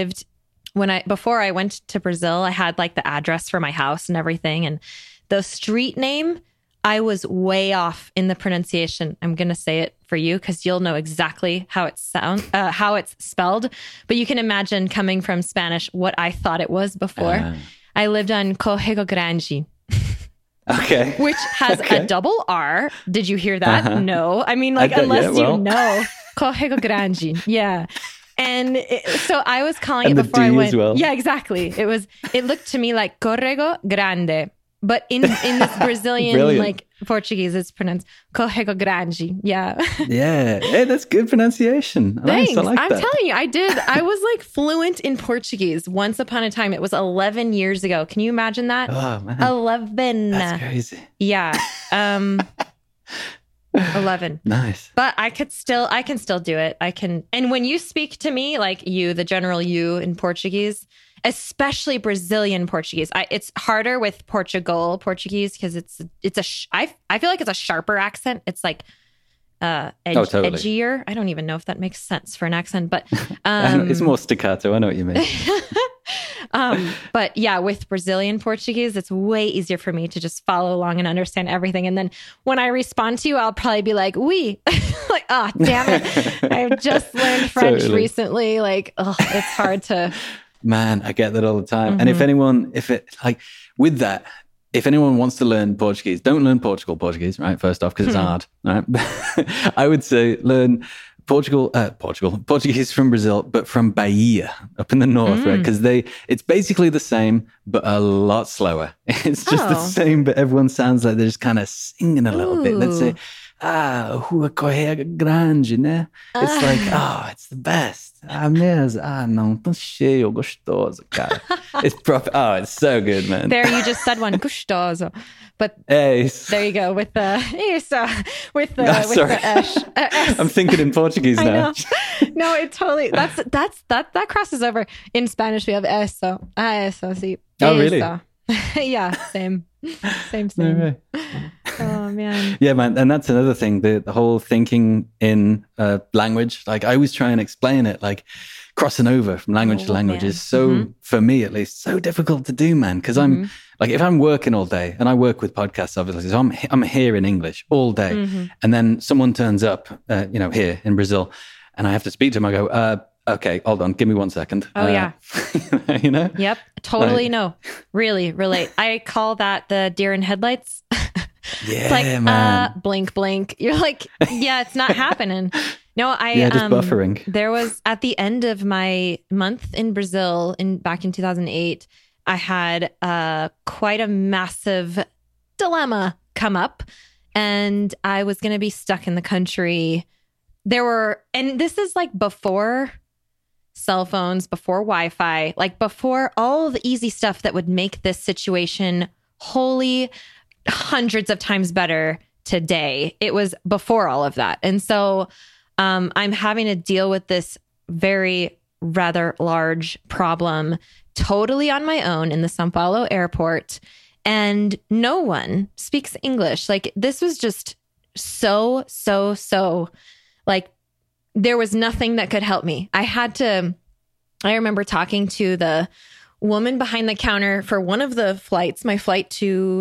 before I went to Brazil, I had like the address for my house and everything, and the street name, I was way off in the pronunciation. I'm going to say it for you because you'll know exactly how it how it's spelled. But you can imagine coming from Spanish what I thought it was before. I lived on Corrego Grande. Okay. Which has a double R. Did you hear that? No. I mean, like, unless you know. Corrego Grande. Yeah. And so I was calling it before I went. As well. Yeah, exactly. It looked to me like Corrego Grande. But in this Brazilian Brilliant. like Portuguese, it's pronounced Corrego Grande. Yeah. Yeah. Hey, that's good pronunciation. Thanks. Nice. I like I'm that. telling you, I was like fluent in Portuguese once upon a time. It was 11 years ago. Can you imagine that? Oh, man. 11. That's crazy. Yeah. 11. Nice. But I can still do it. And when you speak to me, like you, the general you in Portuguese, especially Brazilian Portuguese, it's harder with Portuguese because I feel like it's a sharper accent. It's like totally. edgier. I don't even know if that makes sense for an accent, but It's more staccato. I know what you mean. But yeah, with Brazilian Portuguese, it's way easier for me to just follow along and understand everything. And then when I respond to you, I'll probably be like, "Oui," like, "Oh, damn it! I've just learned French Totally. recently." Like, oh, it's hard to. Man, I get that all the time. And Mm-hmm. if anyone wants to learn Portuguese, don't learn Portuguese, right? First off, because it's hard, right? I would say learn Portuguese from Brazil, but from Bahia up in the north, right? Because it's basically the same, but a lot slower. It's just the same, but everyone sounds like they're just kind of singing a little bit. Let's say, Rua Correga Grande, né? It's like, it's the best. Não, tão cheio, gostoso, cara. It's proper. Oh, it's so good, man. There, you just said one, gustoso. But Hey, there you go with the with the sorry. S. I'm thinking in Portuguese I now. know. No, it totally. That crosses over. In Spanish, we have eso. Eso, sí. Oh, really? Eso. Yeah, same. No way. Oh man. Yeah, man. And that's another thing, the whole thinking in language. Like I always try and explain it, like crossing over from language to language man. is so, for me at least, so difficult to do, man. Because I'm like, if I'm working all day, and I work with podcasts, obviously, so I'm here in English all day. And then someone turns up, here in Brazil, and I have to speak to them. I go, okay, hold on, give me 1 second. Oh, yeah. You know? Yep. Totally Right. no. Really relate. I call that the deer in headlights. Yeah, It's like, man. blink, blink. You're like, yeah, it's not happening. No, Just buffering. There was at the end of my month in Brazil back in 2008, I had quite a massive dilemma come up, and I was going to be stuck in the country. And this is like before cell phones, before Wi-Fi, like before all the easy stuff that would make this situation wholly hundreds of times better today. It was before all of that. And so I'm having to deal with this very rather large problem totally on my own in the São Paulo airport. And no one speaks English. Like this was just so like there was nothing that could help me. I remember talking to the woman behind the counter for one of the flights, my flight to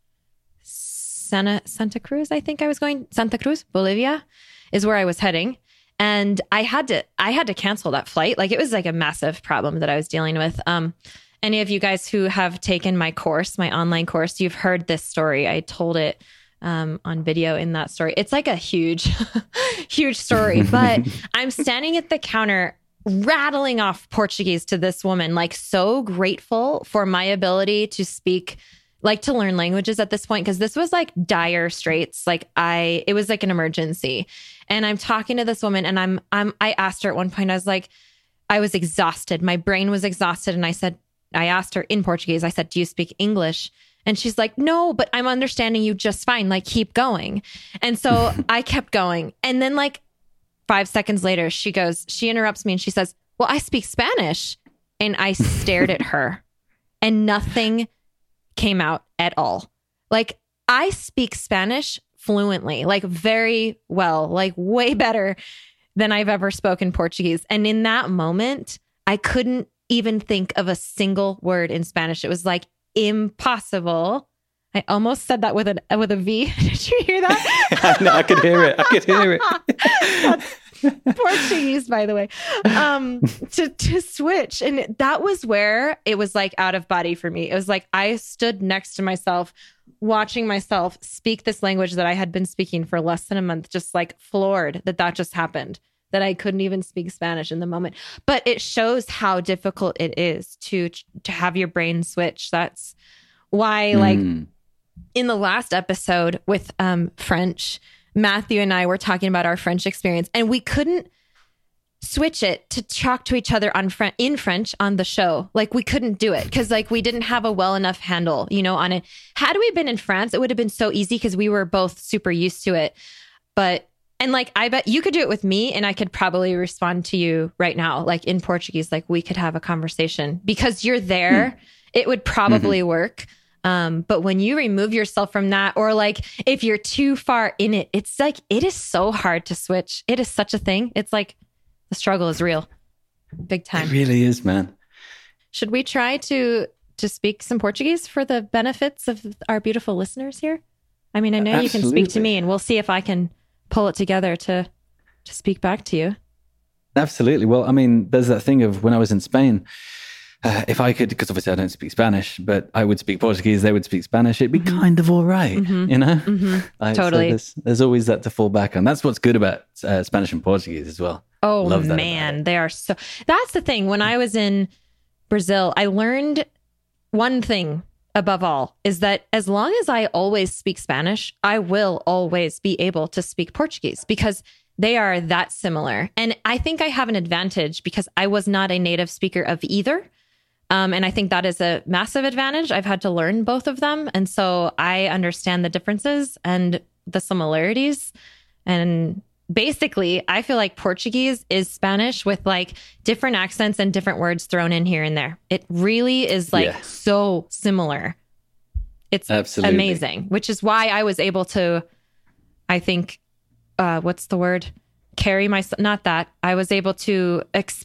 Santa Cruz, I think I was going. Santa Cruz, Bolivia is where I was heading. And I had to cancel that flight. Like it was like a massive problem that I was dealing with. Any of you guys who have taken my course, my online course, you've heard this story. I told it on video in that story. It's like a huge, huge story, but I'm standing at the counter rattling off Portuguese to this woman, like so grateful for my ability to speak, like to learn languages at this point, because this was like dire straits. Like it was like an emergency. And I'm talking to this woman, and I asked her at one point, I was like, I was exhausted. My brain was exhausted. And I asked her in Portuguese, I said, "Do you speak English?" And she's like, "No, but I'm understanding you just fine. Like, keep going." And so I kept going. And then like 5 seconds later, she interrupts me and she says, "Well, I speak Spanish." And I stared at her and nothing came out at all. Like I speak Spanish fluently, like very well, like way better than I've ever spoken Portuguese. And in that moment, I couldn't even think of a single word in Spanish. It was like impossible. I almost said that with a V. Did you hear that? No, I could hear it. That's Portuguese, by the way. To switch. And that was where it was like out of body for me. It was like I stood next to myself, watching myself speak this language that I had been speaking for less than a month, just like floored that just happened, that I couldn't even speak Spanish in the moment. But it shows how difficult it is to have your brain switch. That's why, like, in the last episode with French, Matthew and I were talking about our French experience, and we couldn't switch it to talk to each other in French on the show. Like, we couldn't do it because, like, we didn't have a well enough handle, you know, on it. Had we been in France, it would have been so easy because we were both super used to it. But, and like, I bet you could do it with me and I could probably respond to you right now, like in Portuguese, like we could have a conversation because you're there. It would probably work. But when you remove yourself from that, or like if you're too far in it, it's like, it is so hard to switch. It is such a thing. It's like the struggle is real. Big time. It really is, man. Should we try to speak some Portuguese for the benefits of our beautiful listeners here? I mean, I know you can speak to me, and we'll see if I can pull it together to speak back to you. Absolutely. Well, I mean, there's that thing of when I was in Spain, if I could, because obviously I don't speak Spanish, but I would speak Portuguese, they would speak Spanish, it'd be kind of all right, you know? Totally. So there's always that to fall back on. That's what's good about Spanish and Portuguese as well. Oh, man, they are so... That's the thing. When I was in Brazil, I learned one thing above all, is that as long as I always speak Spanish, I will always be able to speak Portuguese because they are that similar. And I think I have an advantage because I was not a native speaker of either. And I think that is a massive advantage. I've had to learn both of them. And so I understand the differences and the similarities. And basically, I feel like Portuguese is Spanish with like different accents and different words thrown in here and there. It really is like so similar. It's absolutely amazing, which is why I was able to, I think, what's the word? Carry myself, not that. I was able to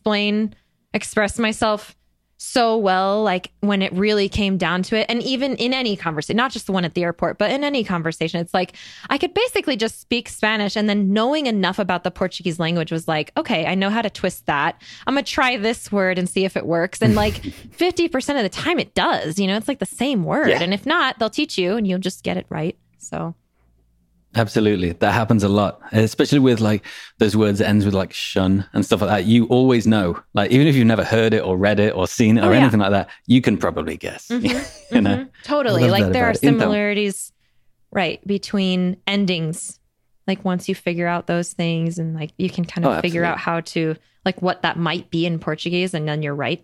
express myself so well, like when it really came down to it. And even in any conversation, not just the one at the airport, but in any conversation, it's like I could basically just speak Spanish, and then knowing enough about the Portuguese language was like, okay, I know how to twist that. I'm gonna try this word and see if it works. And like 50% of the time it does, you know, it's like the same word. And if not, they'll teach you and you'll just get it right. So absolutely. That happens a lot, especially with like those words that ends with like shun and stuff like that. You always know, like, even if you've never heard it or read it or seen it or anything like that, you can probably guess, you know? Totally. Like there are similarities, right, between endings. Like once you figure out those things and like you can kind of figure out how to, like what that might be in Portuguese, and then you're right.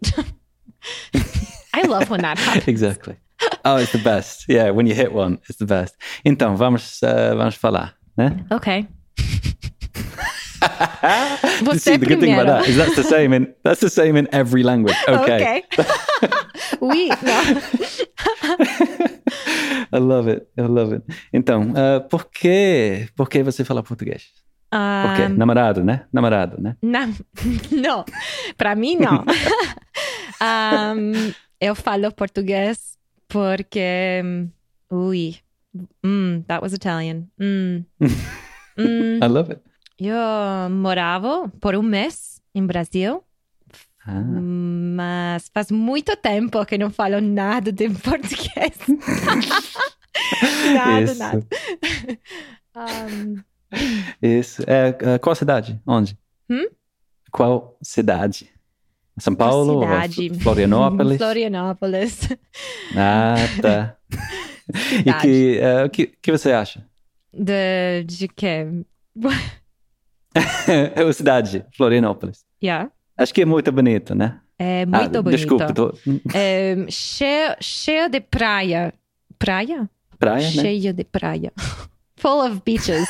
I love when that happens. Exactly. Oh, it's the best. Yeah, when you hit one, it's the best. Então, vamos falar, né? Okay. See, the good thing about that is that's the same in every language. Okay. Oui, no. I love it. Então, por que você fala português? Por quê? Namorado, né? Não, pra mim não. Eu falo português porque... that was Italian. I love it. Eu morava por mês em Brasil, mas faz muito tempo que não falo nada de português. Nada. Isso. Qual cidade? Onde? Qual cidade? São Paulo? Florianópolis? Florianópolis. Tá. E que você acha? De quê? É a cidade, Florianópolis. Yeah. Acho que é muito bonito, né? É muito bonito. Desculpa. Cheio de praia. Praia, né? Cheio de praia. Full of beaches.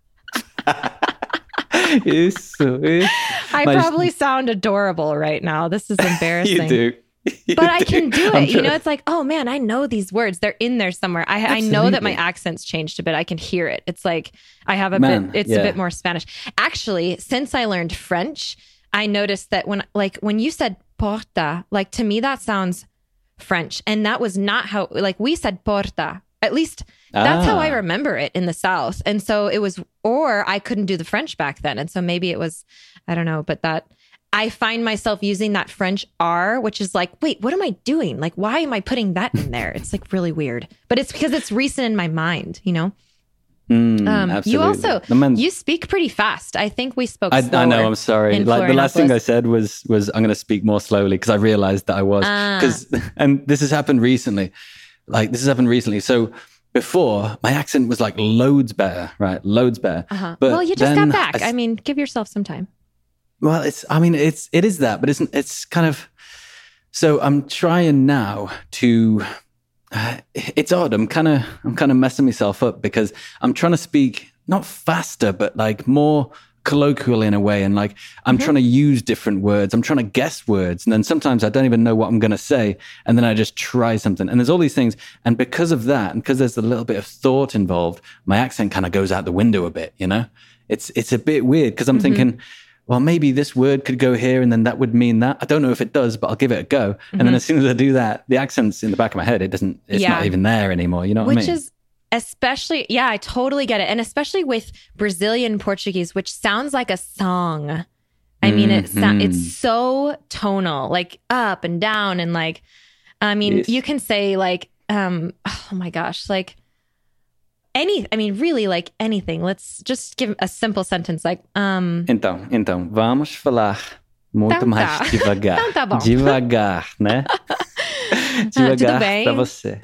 Isso. I probably sound adorable right now. This is embarrassing. You do. But I can do it. You know, it's like, oh man, I know these words. They're in there somewhere. I know that my accent's changed a bit. I can hear it. It's like I have a bit a bit more Spanish. Actually, since I learned French, I noticed that when you said porta, like to me that sounds French. And that was not how, like we said porta. At least that's how I remember it in the South. And so it was, or I couldn't do the French back then. And so maybe it was, I don't know, but that I find myself using that French R, which is like, wait, what am I doing? Like, why am I putting that in there? It's like really weird, but it's because it's recent in my mind, you know? Absolutely. You also, you speak pretty fast. I think we spoke slower. I know, I'm sorry. Like the last thing I said was I'm going to speak more slowly because I realized that I was. And this has happened recently. like this has happened recently. So before, my accent was like loads better, right? Loads better. But well, you just got back. I mean, give yourself some time. Well, it is that, but it's kind of, so I'm trying now to, it's odd. I'm kind of messing myself up because I'm trying to speak not faster, but like more colloquial in a way. And like, I'm trying to use different words. I'm trying to guess words. And then sometimes I don't even know what I'm going to say. And then I just try something. And there's all these things. And because of that, and because there's a little bit of thought involved, my accent kind of goes out the window a bit, you know? It's a bit weird because I'm thinking, well, maybe this word could go here and then that would mean that. I don't know if it does, but I'll give it a go. And then as soon as I do that, the accent's in the back of my head. It's not even there anymore. You know what I mean? Which is especially, yeah, I totally get it. And especially with Brazilian Portuguese, which sounds like a song. I mean, it's so tonal, like up and down. And like, I mean, you can say like, oh my gosh, like really like anything. Let's just give a simple sentence like, Então, vamos falar muito mais devagar. Então tá bom. Devagar, né? Devagar pra você.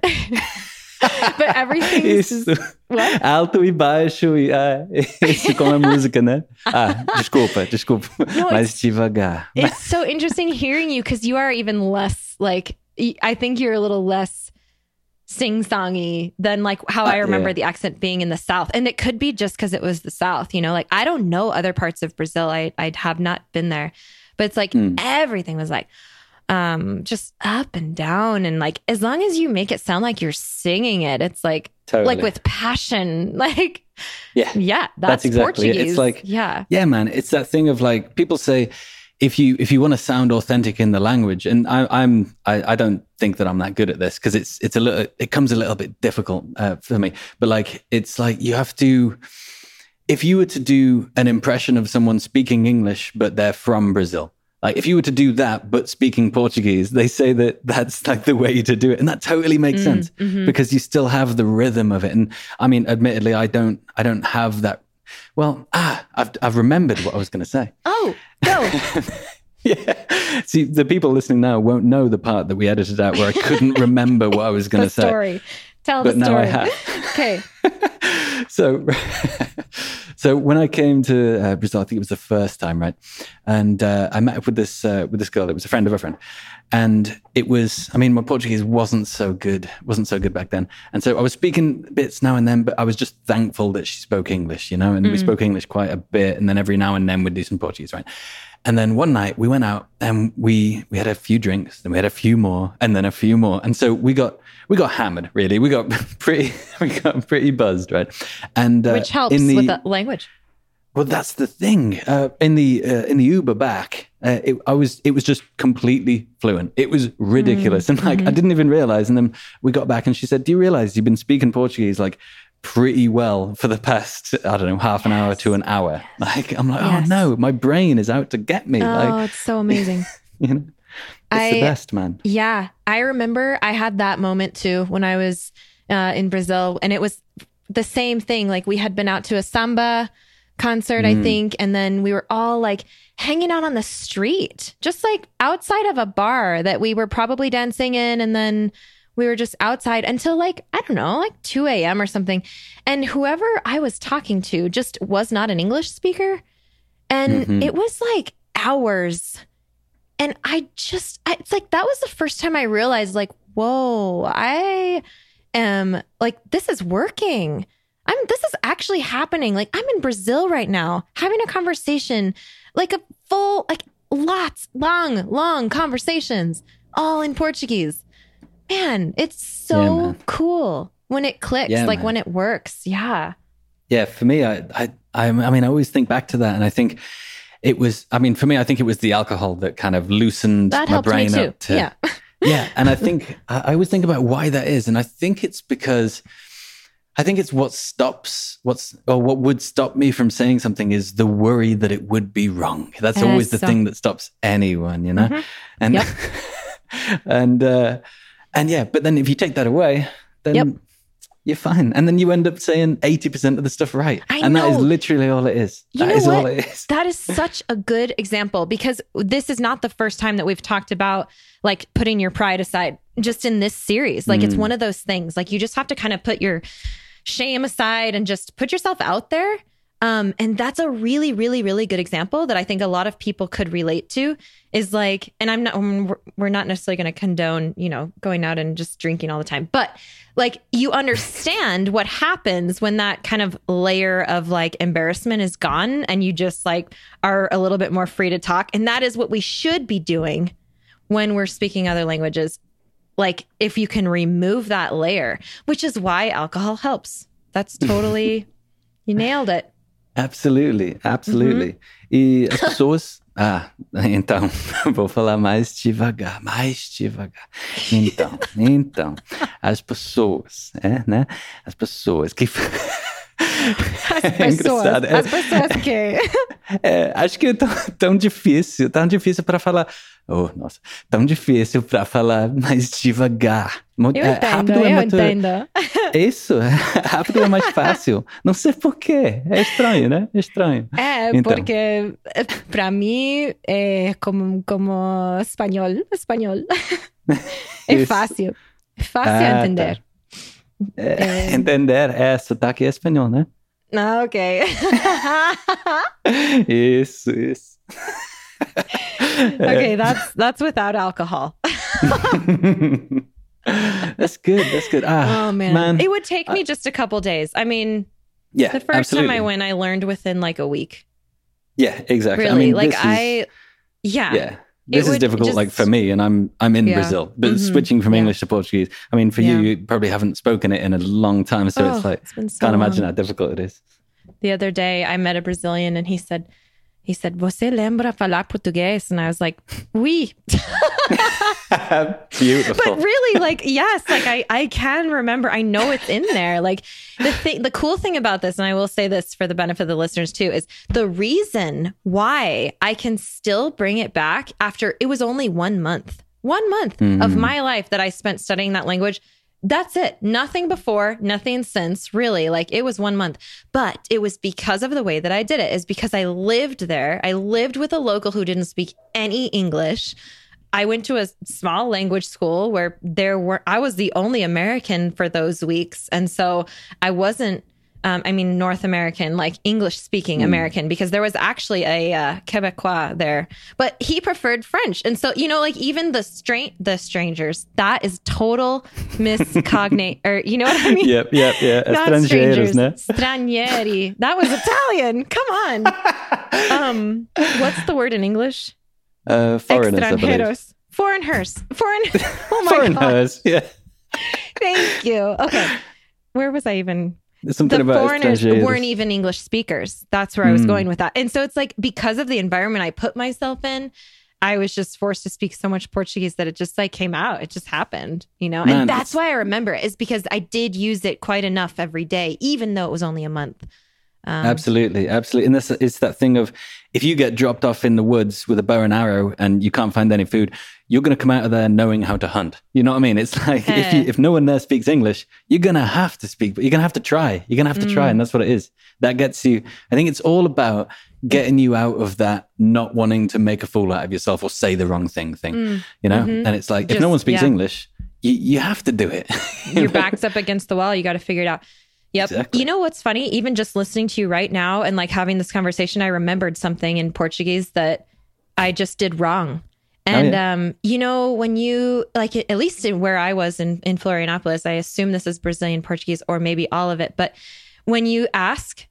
But everything is what? Alto e baixo e isso como a música, né? Desculpa. No, mais devagar. It's so interesting hearing you because you are even less like, I think you're a little less sing-songy than like how I remember the accent being in the South. And it could be just because it was the South, you know, like I don't know other parts of Brazil. I have not been there, but it's like everything was like, just up and down. And like, as long as you make it sound like you're singing it, it's like, like with passion, like, that's exactly Portuguese. It. It's like, yeah, man, it's that thing of like, people say, if you want to sound authentic in the language, and I don't think that I'm that good at this because it comes a little bit difficult for me, but like, it's like you have to, if you were to do an impression of someone speaking English, but they're from Brazil, like if you were to do that, but speaking Portuguese, they say that that's like the way to do it. And that totally makes sense because you still have the rhythm of it. And I mean, admittedly, I don't have that. Well, I've remembered what I was going to say. Oh, go. Yeah. See, the people listening now won't know the part that we edited out where I couldn't remember what I was going to say. Story. Tell the story. But now I have. Okay. So when I came to Brazil, I think it was the first time, right? And I met up with this girl that was a friend of a friend. And it was, I mean, my Portuguese wasn't so good back then. And so I was speaking bits now and then, but I was just thankful that she spoke English, you know, and we spoke English quite a bit. And then every now and then we'd do some Portuguese, right? And then one night we went out and we had a few drinks, then we had a few more, and then a few more. And so we got hammered, really. We got pretty buzzed, right? And which helps with the language. Well, that's the thing. In the Uber back, it was just completely fluent. It was ridiculous, and like I didn't even realize. And then we got back, and she said, "Do you realize you've been speaking Portuguese like pretty well for the past, I don't know, half an hour to an hour?" Like I'm like, oh no, my brain is out to get me. Oh, it's so amazing. You know, it's the best, man. Yeah, I remember I had that moment too when I was in Brazil, and it was the same thing. Like we had been out to a samba concert, I think, and then we were all like hanging out on the street, just like outside of a bar that we were probably dancing in, and then we were just outside until like, I don't know, like 2 a.m. or something. And whoever I was talking to just was not an English speaker. And it was like hours. And it's like, that was the first time I realized like, whoa, I am like, this is working. This is actually happening. Like I'm in Brazil right now, having a conversation, like a full, like lots, long conversations, all in Portuguese. Man, it's so cool when it clicks, when it works. Yeah. Yeah. For me, I mean, I always think back to that, and I think it was, I mean, for me, I think it was the alcohol that kind of loosened my brain up to, yeah. And I think, I always think about why that is. And I think it's because I think it's what would stop me from saying something is the worry that it would be wrong. That's always the thing that stops anyone, you know? And, and yeah, but then if you take that away, then you're fine. And then you end up saying 80% of the stuff right. And that is literally all it is. That is all it is. That is such a good example because this is not the first time that we've talked about like putting your pride aside. just in this series. Like it's one of those things, like you just have to kind of put your shame aside and just put yourself out there. And that's a really, really, really good example that I think a lot of people could relate to is like, and we're not necessarily going to condone, going out and just drinking all the time, but like you understand what happens when that kind of layer of like embarrassment is gone and you just like are a little bit more free to talk. And that is what we should be doing when we're speaking other languages. Like if you can remove that layer, which is why alcohol helps. That's totally, you nailed it. Absolutely. E as pessoas... então, vou falar mais devagar. Então, as pessoas, né? As pessoas que... As pessoas que... acho que é tão difícil para falar... Oh, nossa, tão difícil para falar mais devagar. Eu entendo. Isso, rápido é mais fácil. Não sei porquê. É estranho, né? É estranho. Então. Porque para mim é como espanhol. É fácil. É fácil entender. Tá. Entender sotaque espanhol, né? Ok. Isso. Okay, that's without alcohol. That's good. Oh man. It would take me just a couple days. I mean, the first absolutely. time I went, I learned within like a week. Yeah, exactly. Really, I mean, this is difficult, like for me, and I'm in Brazil, but switching from English to Portuguese. I mean, for you probably haven't spoken it in a long time, so it's like can't imagine how difficult it is. The other day, I met a Brazilian, and he said, "Você lembra falar português?" And I was like, "Oui." Beautiful. But really, like, yes, like I can remember. I know it's in there. Like the cool thing about this, and I will say this for the benefit of the listeners too, is the reason why I can still bring it back after it was only 1 month. 1 month of my life that I spent studying that language. That's it. Nothing before, nothing since, really. Like it was 1 month, but it was because of the way that I did it. Is because I lived there. I lived with a local who didn't speak any English. I went to a small language school where I was the only American for those weeks. And so I wasn't, North American, like English speaking American, because there was actually a Quebecois there, but he preferred French. And so, like even the strangers, that is total miscognate, or you know what I mean? Yep. Not strangers, ne? Stranieri. That was Italian. Come on. What's the word in English? Foreigners. Foreigners. Oh my foreigners, God. Yeah. Thank you. Okay. Where was I even? Something the about foreigners weren't even English speakers. That's where I was going with that. And so it's like, because of the environment I put myself in, I was just forced to speak so much Portuguese that it just like came out. It just happened, Man, and that's why I remember it, is because I did use it quite enough every day, even though it was only a month. Absolutely. And it's that thing of, if you get dropped off in the woods with a bow and arrow and you can't find any food, you're going to come out of there knowing how to hunt. You know what I mean? It's like, if no one there speaks English, you're going to have to speak, but you're going to have to try. You're going to have to try. And that's what it is. That gets you, I think it's all about getting you out of that not wanting to make a fool out of yourself or say the wrong thing, And it's like, if no one speaks English, you have to do it. Your back's up against the wall. You got to figure it out. Yep. Exactly. You know what's funny? Even just listening to you right now and like having this conversation, I remembered something in Portuguese that I just did wrong. And, when you, like, at least where I was in Florianopolis, I assume this is Brazilian Portuguese or maybe all of it. But when you ask,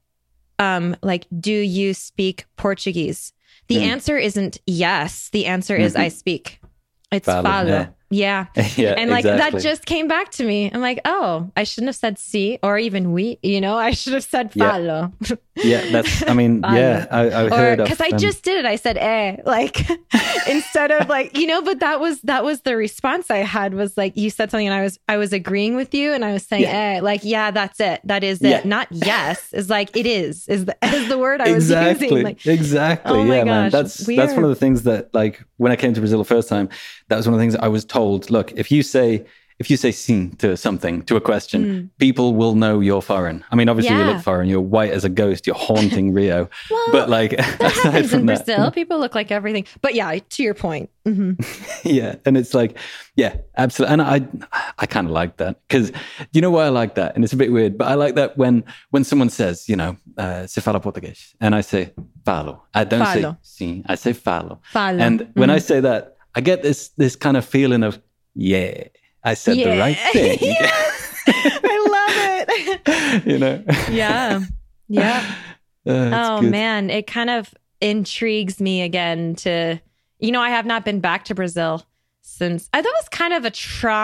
do you speak Portuguese? The answer isn't yes. The answer is I speak. It's falo. Yeah. And like that just came back to me. I'm like, oh, I shouldn't have said si or even we, I should have said falo. I heard of, because I just did it. I said like instead of like, but that was the response I had, was like, you said something and I was agreeing with you and I was saying like, that's it. That is it. Not yes. Is like, it is the word I was using. Like, exactly. Oh my gosh, man. That's one of the things that, like, when I came to Brazil the first time, that was one of the things that I was told, look, if you if you say sim to something, to a question, people will know you're foreign. I mean, obviously you look foreign. You're white as a ghost. You're haunting Rio. Well, but like, that happens in Brazil. People look like everything. But yeah, to your point. Yeah. And it's like, yeah, absolutely. And I kind of like that because you know why I like that? And it's a bit weird, but I like that when someone says, you know, se fala português, and I say falo. I don't say sim. I say falo. And when I say that, I get this kind of feeling of, yeah, I said the right thing. I love it. You know? Yeah. Oh, good. Man. It kind of intrigues me again to, you know, I have not been back to Brazil since, that was kind of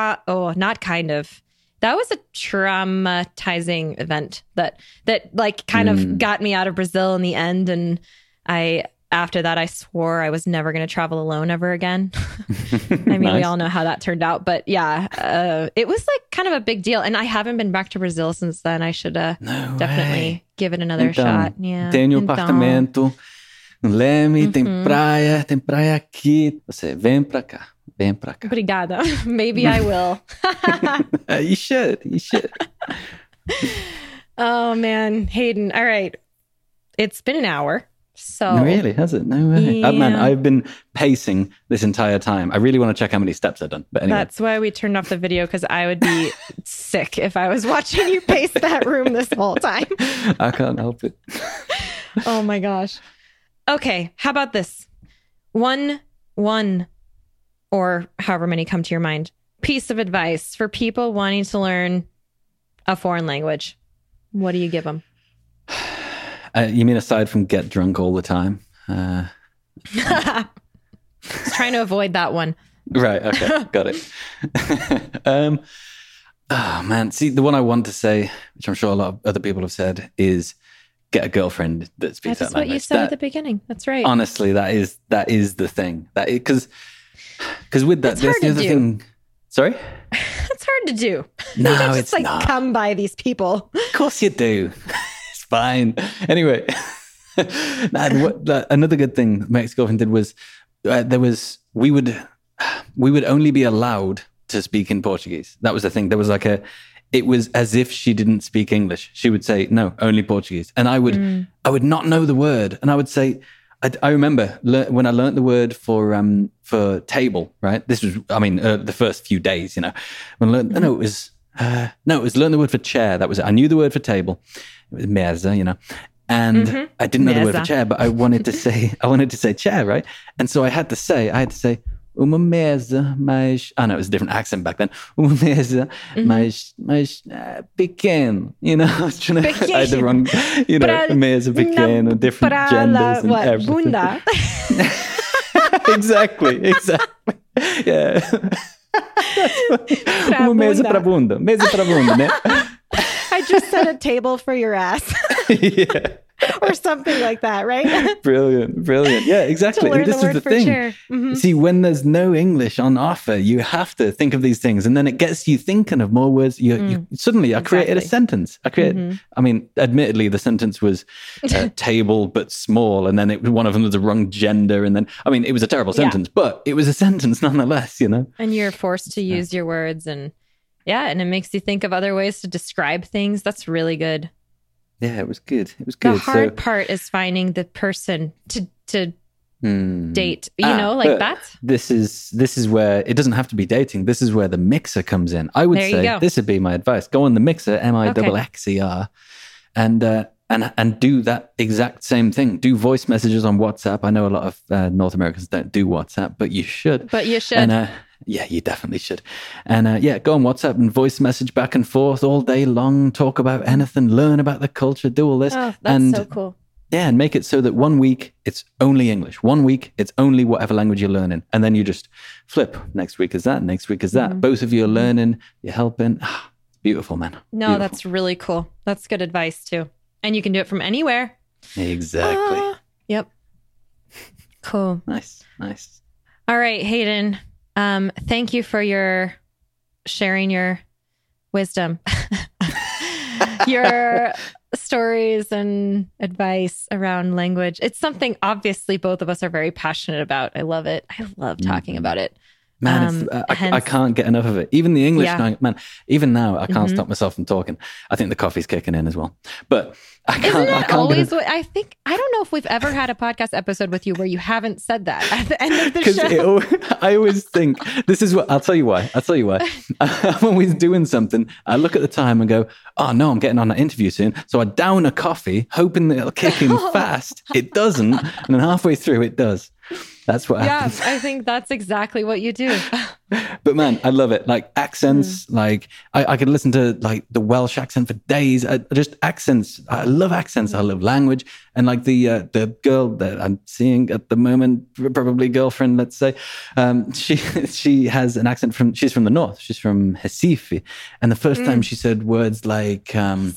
that was a traumatizing event that like kind of got me out of Brazil in the end. And after that, I swore I was never going to travel alone ever again. I mean, nice. We all know how that turned out, but yeah, it was like kind of a big deal. And I haven't been back to Brazil since then. I should definitely give it another shot. Yeah. Tenho apartamento, Leme, tem praia aqui. Você vem pra cá. Obrigada. Maybe I will. You should. Oh man, Hayden. All right. It's been an hour. So really, has it? No way. Yeah. Man, I've been pacing this entire time. I really want to check how many steps I've done. But anyway. That's why we turned off the video, because I would be sick if I was watching you pace that room this whole time. I can't help it. Oh my gosh. Okay, how about this? One, or however many come to your mind, piece of advice for people wanting to learn a foreign language. What do you give them? You mean aside from get drunk all the time? I was trying to avoid that one. Right, okay, got it. Oh man, see, the one I want to say, which I'm sure a lot of other people have said, is get a girlfriend that speaks that language. That's what you said at the beginning. That's right. Honestly, that is the thing. Because with that, there's the other thing. Sorry? It's hard to do. No, you just, it's like not. Come by these people. Of course you do. It's fine. Anyway, another good thing my ex-girlfriend did was we would only be allowed to speak in Portuguese. That was the thing. There was it was as if she didn't speak English. She would say, no, only Portuguese. And I would not know the word. And I would say, I remember when I learned the word for table, right? This was, the first few days, you know, when I learned, it was learn the word for chair. That was it. I knew the word for table. It was mesa, you know, and I didn't know the word for chair, but I wanted to say chair, right? And so I had to say, uma mesa mais... Oh, no, it was a different accent back then. Uma mesa mais pequeno. You know, I was trying to... I had the wrong... You know, mesa pequeno, different genders and everything. Bunda. Exactly. Yeah. Uma mesa pra bunda. Mesa pra bunda, né? I just said a table for your ass. Yeah. Or something like that, right? Brilliant. Yeah, exactly. And this is the thing. Mm-hmm. See, when there's no English on offer, you have to think of these things, and then it gets you thinking of more words. Suddenly, I created a sentence. Admittedly, the sentence was table but small, and then one of them was the wrong gender, and then it was a terrible sentence, but it was a sentence nonetheless. You know, and you're forced to use your words, and it makes you think of other ways to describe things. That's really good. Yeah, it was good. The hard part is finding the person to date. You know, like that. This is where it doesn't have to be dating. This is where the mixer comes in. I would say this would be my advice. Go on the mixer, MIXXER, and do that exact same thing. Do voice messages on WhatsApp. I know a lot of North Americans don't do WhatsApp, but you should. And, yeah, you definitely should. And go on WhatsApp and voice message back and forth all day long. Talk about anything, learn about the culture, do all this. Oh, that's so cool. Yeah, and make it so that 1 week it's only English. 1 week it's only whatever language you're learning. And then you just flip. Next week is that. Next week is that. Mm-hmm. Both of you are learning. You're helping. It's beautiful, man. No, beautiful. That's really cool. That's good advice too. And you can do it from anywhere. Exactly. Yep. Cool. Nice. All right, Hayden. Thank you for sharing your wisdom, your stories and advice around language. It's something obviously both of us are very passionate about. I love it. I love talking about it. Man, I can't get enough of it. Even the English, man, even now, I can't stop myself from talking. I think the coffee's kicking in as well. But I can't. Isn't that I can't always what I think? I don't know if we've ever had a podcast episode with you where you haven't said that at the end of the show. I always think, this is what, I'll tell you why. I'm always doing something. I look at the time and go, oh no, I'm getting on that interview soon. So I down a coffee, hoping that it'll kick in fast. It doesn't. And then halfway through, it does. That's what happens. Yeah, I think that's exactly what you do. But man, I love it. Like accents, like I could listen to like the Welsh accent for days. Just accents. I love accents. I love language. And like the girl that I'm seeing at the moment, probably girlfriend, let's say, she has an accent she's from the north. She's from Recife. And the first time she said words like,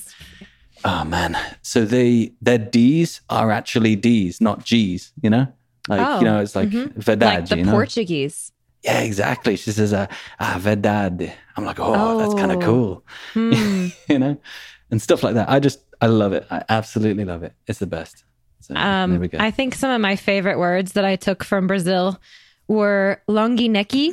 oh man. So their D's are actually D's, not G's, you know? Like, it's like verdade, like the Portuguese. Yeah, exactly. She says, verdade. I'm like, that's kind of cool. You know? And stuff like that. I love it. I absolutely love it. It's the best. So there we go. I think some of my favorite words that I took from Brazil were longineki.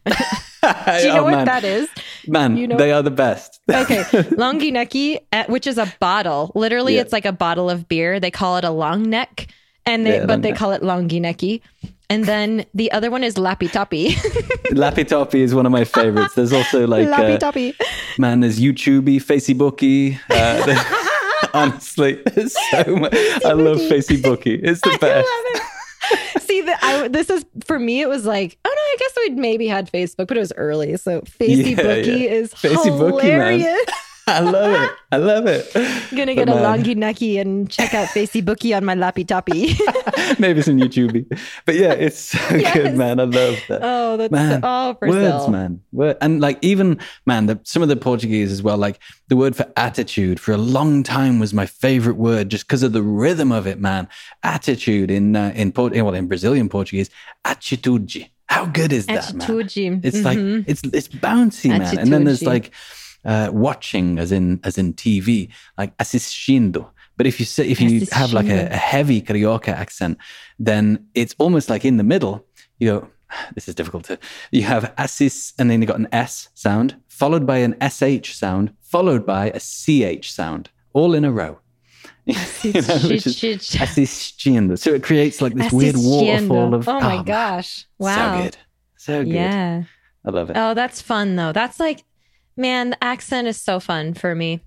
Do you know what that is? Man, they are the best. Okay. Longineki, which is a bottle. Literally, it's like a bottle of beer. They call it a long neck. But they call it longineki. And then the other one is lapitopi. Lapitopi is one of my favorites. There's also like... lapitopi. Man, there's YouTubey, Facebooky. Honestly, there's so much. I love Facebooky. It's the best. I love it. See, this is, for me, it was like, oh no, I guess we'd maybe had Facebook, but it was early. So Facebooky is hilarious. Man. I love it. Gonna get a longineki and check out Facebooky on my lapitopi. Maybe some YouTube. But yeah, it's so good, man. I love that. Oh, that's Brazil. Words, man. And like even, man, some of the Portuguese as well, like the word for attitude for a long time was my favorite word just because of the rhythm of it, man. Attitude in Brazilian Portuguese, atitude. How good is that, man? It's like, it's bouncy, man. Atitude. And then there's like, watching as in TV, like assistindo. But if you have like a heavy Carioca accent, then it's almost like in the middle. You go, this is difficult to. You have assis, and then you got an S sound, followed by an SH sound, followed by a CH sound, all in a row. Which is assistindo. So it creates like this weird waterfall of. Oh my gosh! Wow, so good. Yeah, I love it. Oh, that's fun though. That's like. Man, the accent is so fun for me.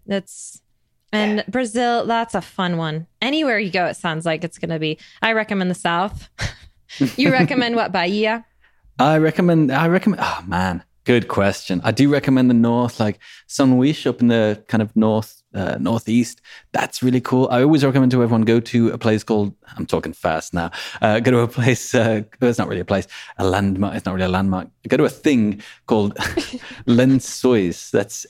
Brazil, that's a fun one. Anywhere you go, it sounds like it's going to be. I recommend the South. You recommend what, Bahia? I recommend, oh man, good question. I do recommend the North, like São Luís up in the kind of northeast. That's really cool. I always recommend to everyone go to a place called, I'm talking fast now, go to a place, it's not really a place, a landmark, it's not really a landmark. Go to a thing called Lençóis. That's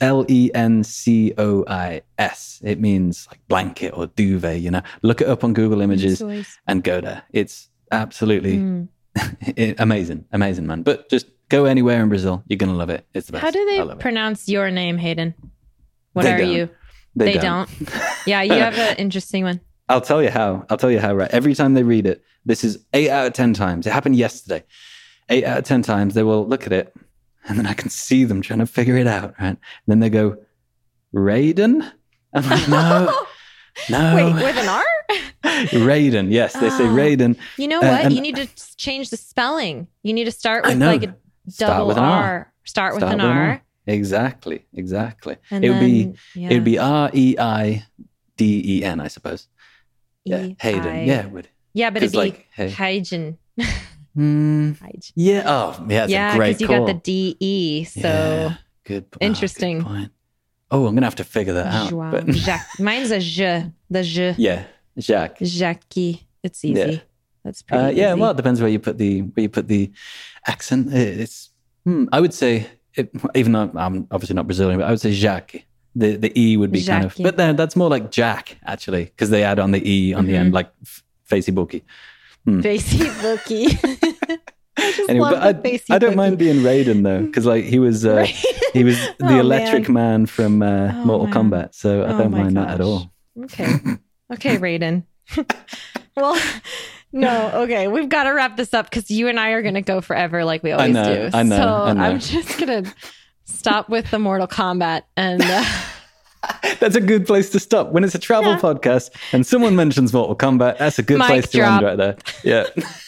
Lencois. It means like blanket or duvet, you know. Look it up on Google Images and go there. It's absolutely amazing, man. But just go anywhere in Brazil. You're going to love it. It's the best. How do they pronounce your name, Hayden? What are you? They don't. Yeah, you have an interesting one. I'll tell you how, right? Every time they read it, this is 8 out of 10 times. It happened yesterday. 8 out of 10 times, they will look at it, and then I can see them trying to figure it out, right? And then they go, Raiden? I'm like, no. Wait, with an R? Raiden, yes. They say Raiden. You know what? You need to change the spelling. You need to start with like a double R. Start with an R. Exactly. And it would be Reiden, I suppose. Yeah, Hayden. Yeah, it would. Yeah, but it'd be like Hayden. Yeah. Oh, yeah. It's a great because you got the DE. So yeah, good. Interesting. Good point. Oh, I'm gonna have to figure that out. But Jacques. Mine's a J. The J. Yeah, Jacques. Jackie. It's easy. Yeah. That's pretty easy. Yeah. Well, it depends where you put the accent. It's. I would say. Even though I'm obviously not Brazilian, but I would say Jacques. The E would be kind of, but then that's more like Jack actually, because they add on the E on the end, like Facebooky. Facebooky. Anyway, but I don't mind being Raiden though, because like he was the electric man from Mortal Kombat, so I don't mind that at all. Okay, Raiden. Well, No, okay. We've got to wrap this up because you and I are going to go forever like we always do. I know. I'm just going to stop with the Mortal Kombat and... That's a good place to stop. When it's a travel podcast and someone mentions Mortal Kombat, that's a good place to end right there. Yeah.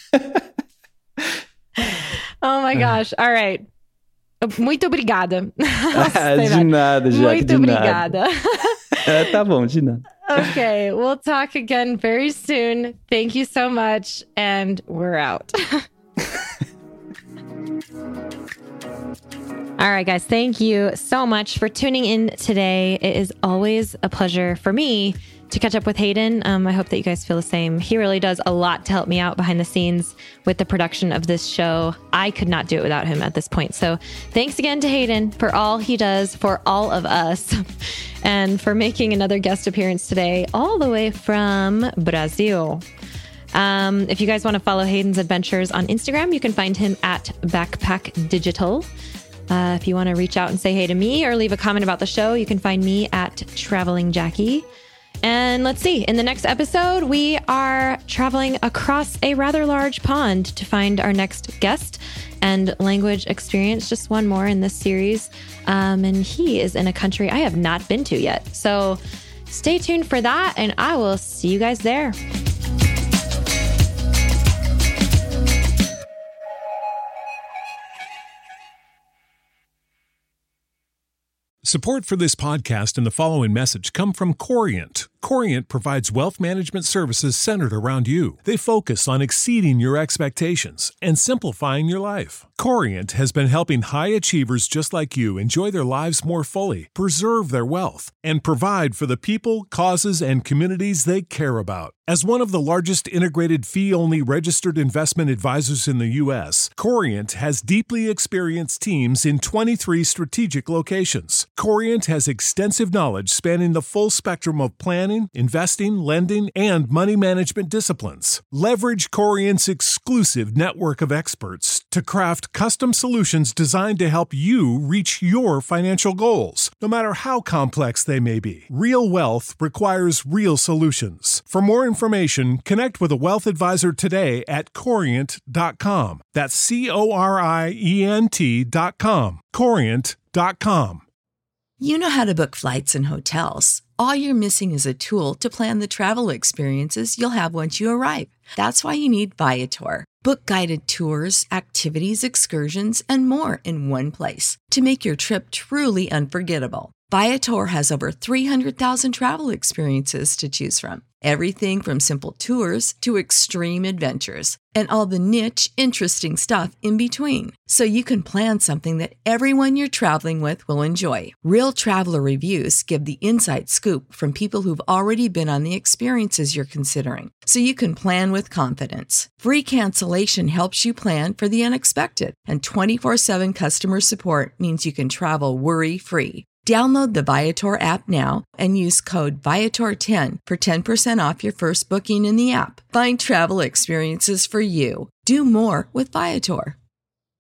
Oh my gosh. All right. Muito obrigada. De nada, Jaque. Muito obrigada. Tá bom, de nada. Okay, we'll talk again very soon. Thank you so much, and we're out. All right, guys, thank you so much for tuning in today. It is always a pleasure for me to catch up with Hayden. I hope that you guys feel the same. He really does a lot to help me out behind the scenes with the production of this show. I could not do it without him at this point. So thanks again to Hayden for all he does for all of us and for making another guest appearance today, all the way from Brazil. If you guys want to follow Hayden's adventures on Instagram, you can find him at Backpack Digital. If you want to reach out and say hey to me or leave a comment about the show, you can find me at Traveling Jackie. And let's see, in the next episode, we are traveling across a rather large pond to find our next guest and language experience, just one more in this series. And he is in a country I have not been to yet. So stay tuned for that, and I will see you guys there. Support for this podcast and the following message come from Corient. Corient provides wealth management services centered around you. They focus on exceeding your expectations and simplifying your life. Corient has been helping high achievers just like you enjoy their lives more fully, preserve their wealth, and provide for the people, causes, and communities they care about. As one of the largest integrated fee-only registered investment advisors in the U.S., Corient has deeply experienced teams in 23 strategic locations. Corient has extensive knowledge spanning the full spectrum of planning, investing, lending, and money management disciplines. Leverage Corient's exclusive network of experts to craft custom solutions designed to help you reach your financial goals, no matter how complex they may be. Real wealth requires real solutions. For more information, connect with a wealth advisor today at Corient.com. That's Corient.com. Corient.com. You know how to book flights and hotels. All you're missing is a tool to plan the travel experiences you'll have once you arrive. That's why you need Viator. Book guided tours, activities, excursions, and more in one place to make your trip truly unforgettable. Viator has over 300,000 travel experiences to choose from. Everything from simple tours to extreme adventures and all the niche, interesting stuff in between. So you can plan something that everyone you're traveling with will enjoy. Real traveler reviews give the inside scoop from people who've already been on the experiences you're considering. So you can plan with confidence. Free cancellation helps you plan for the unexpected. And 24/7 customer support means you can travel worry-free. Download the Viator app now and use code Viator10 for 10% off your first booking in the app. Find travel experiences for you. Do more with Viator.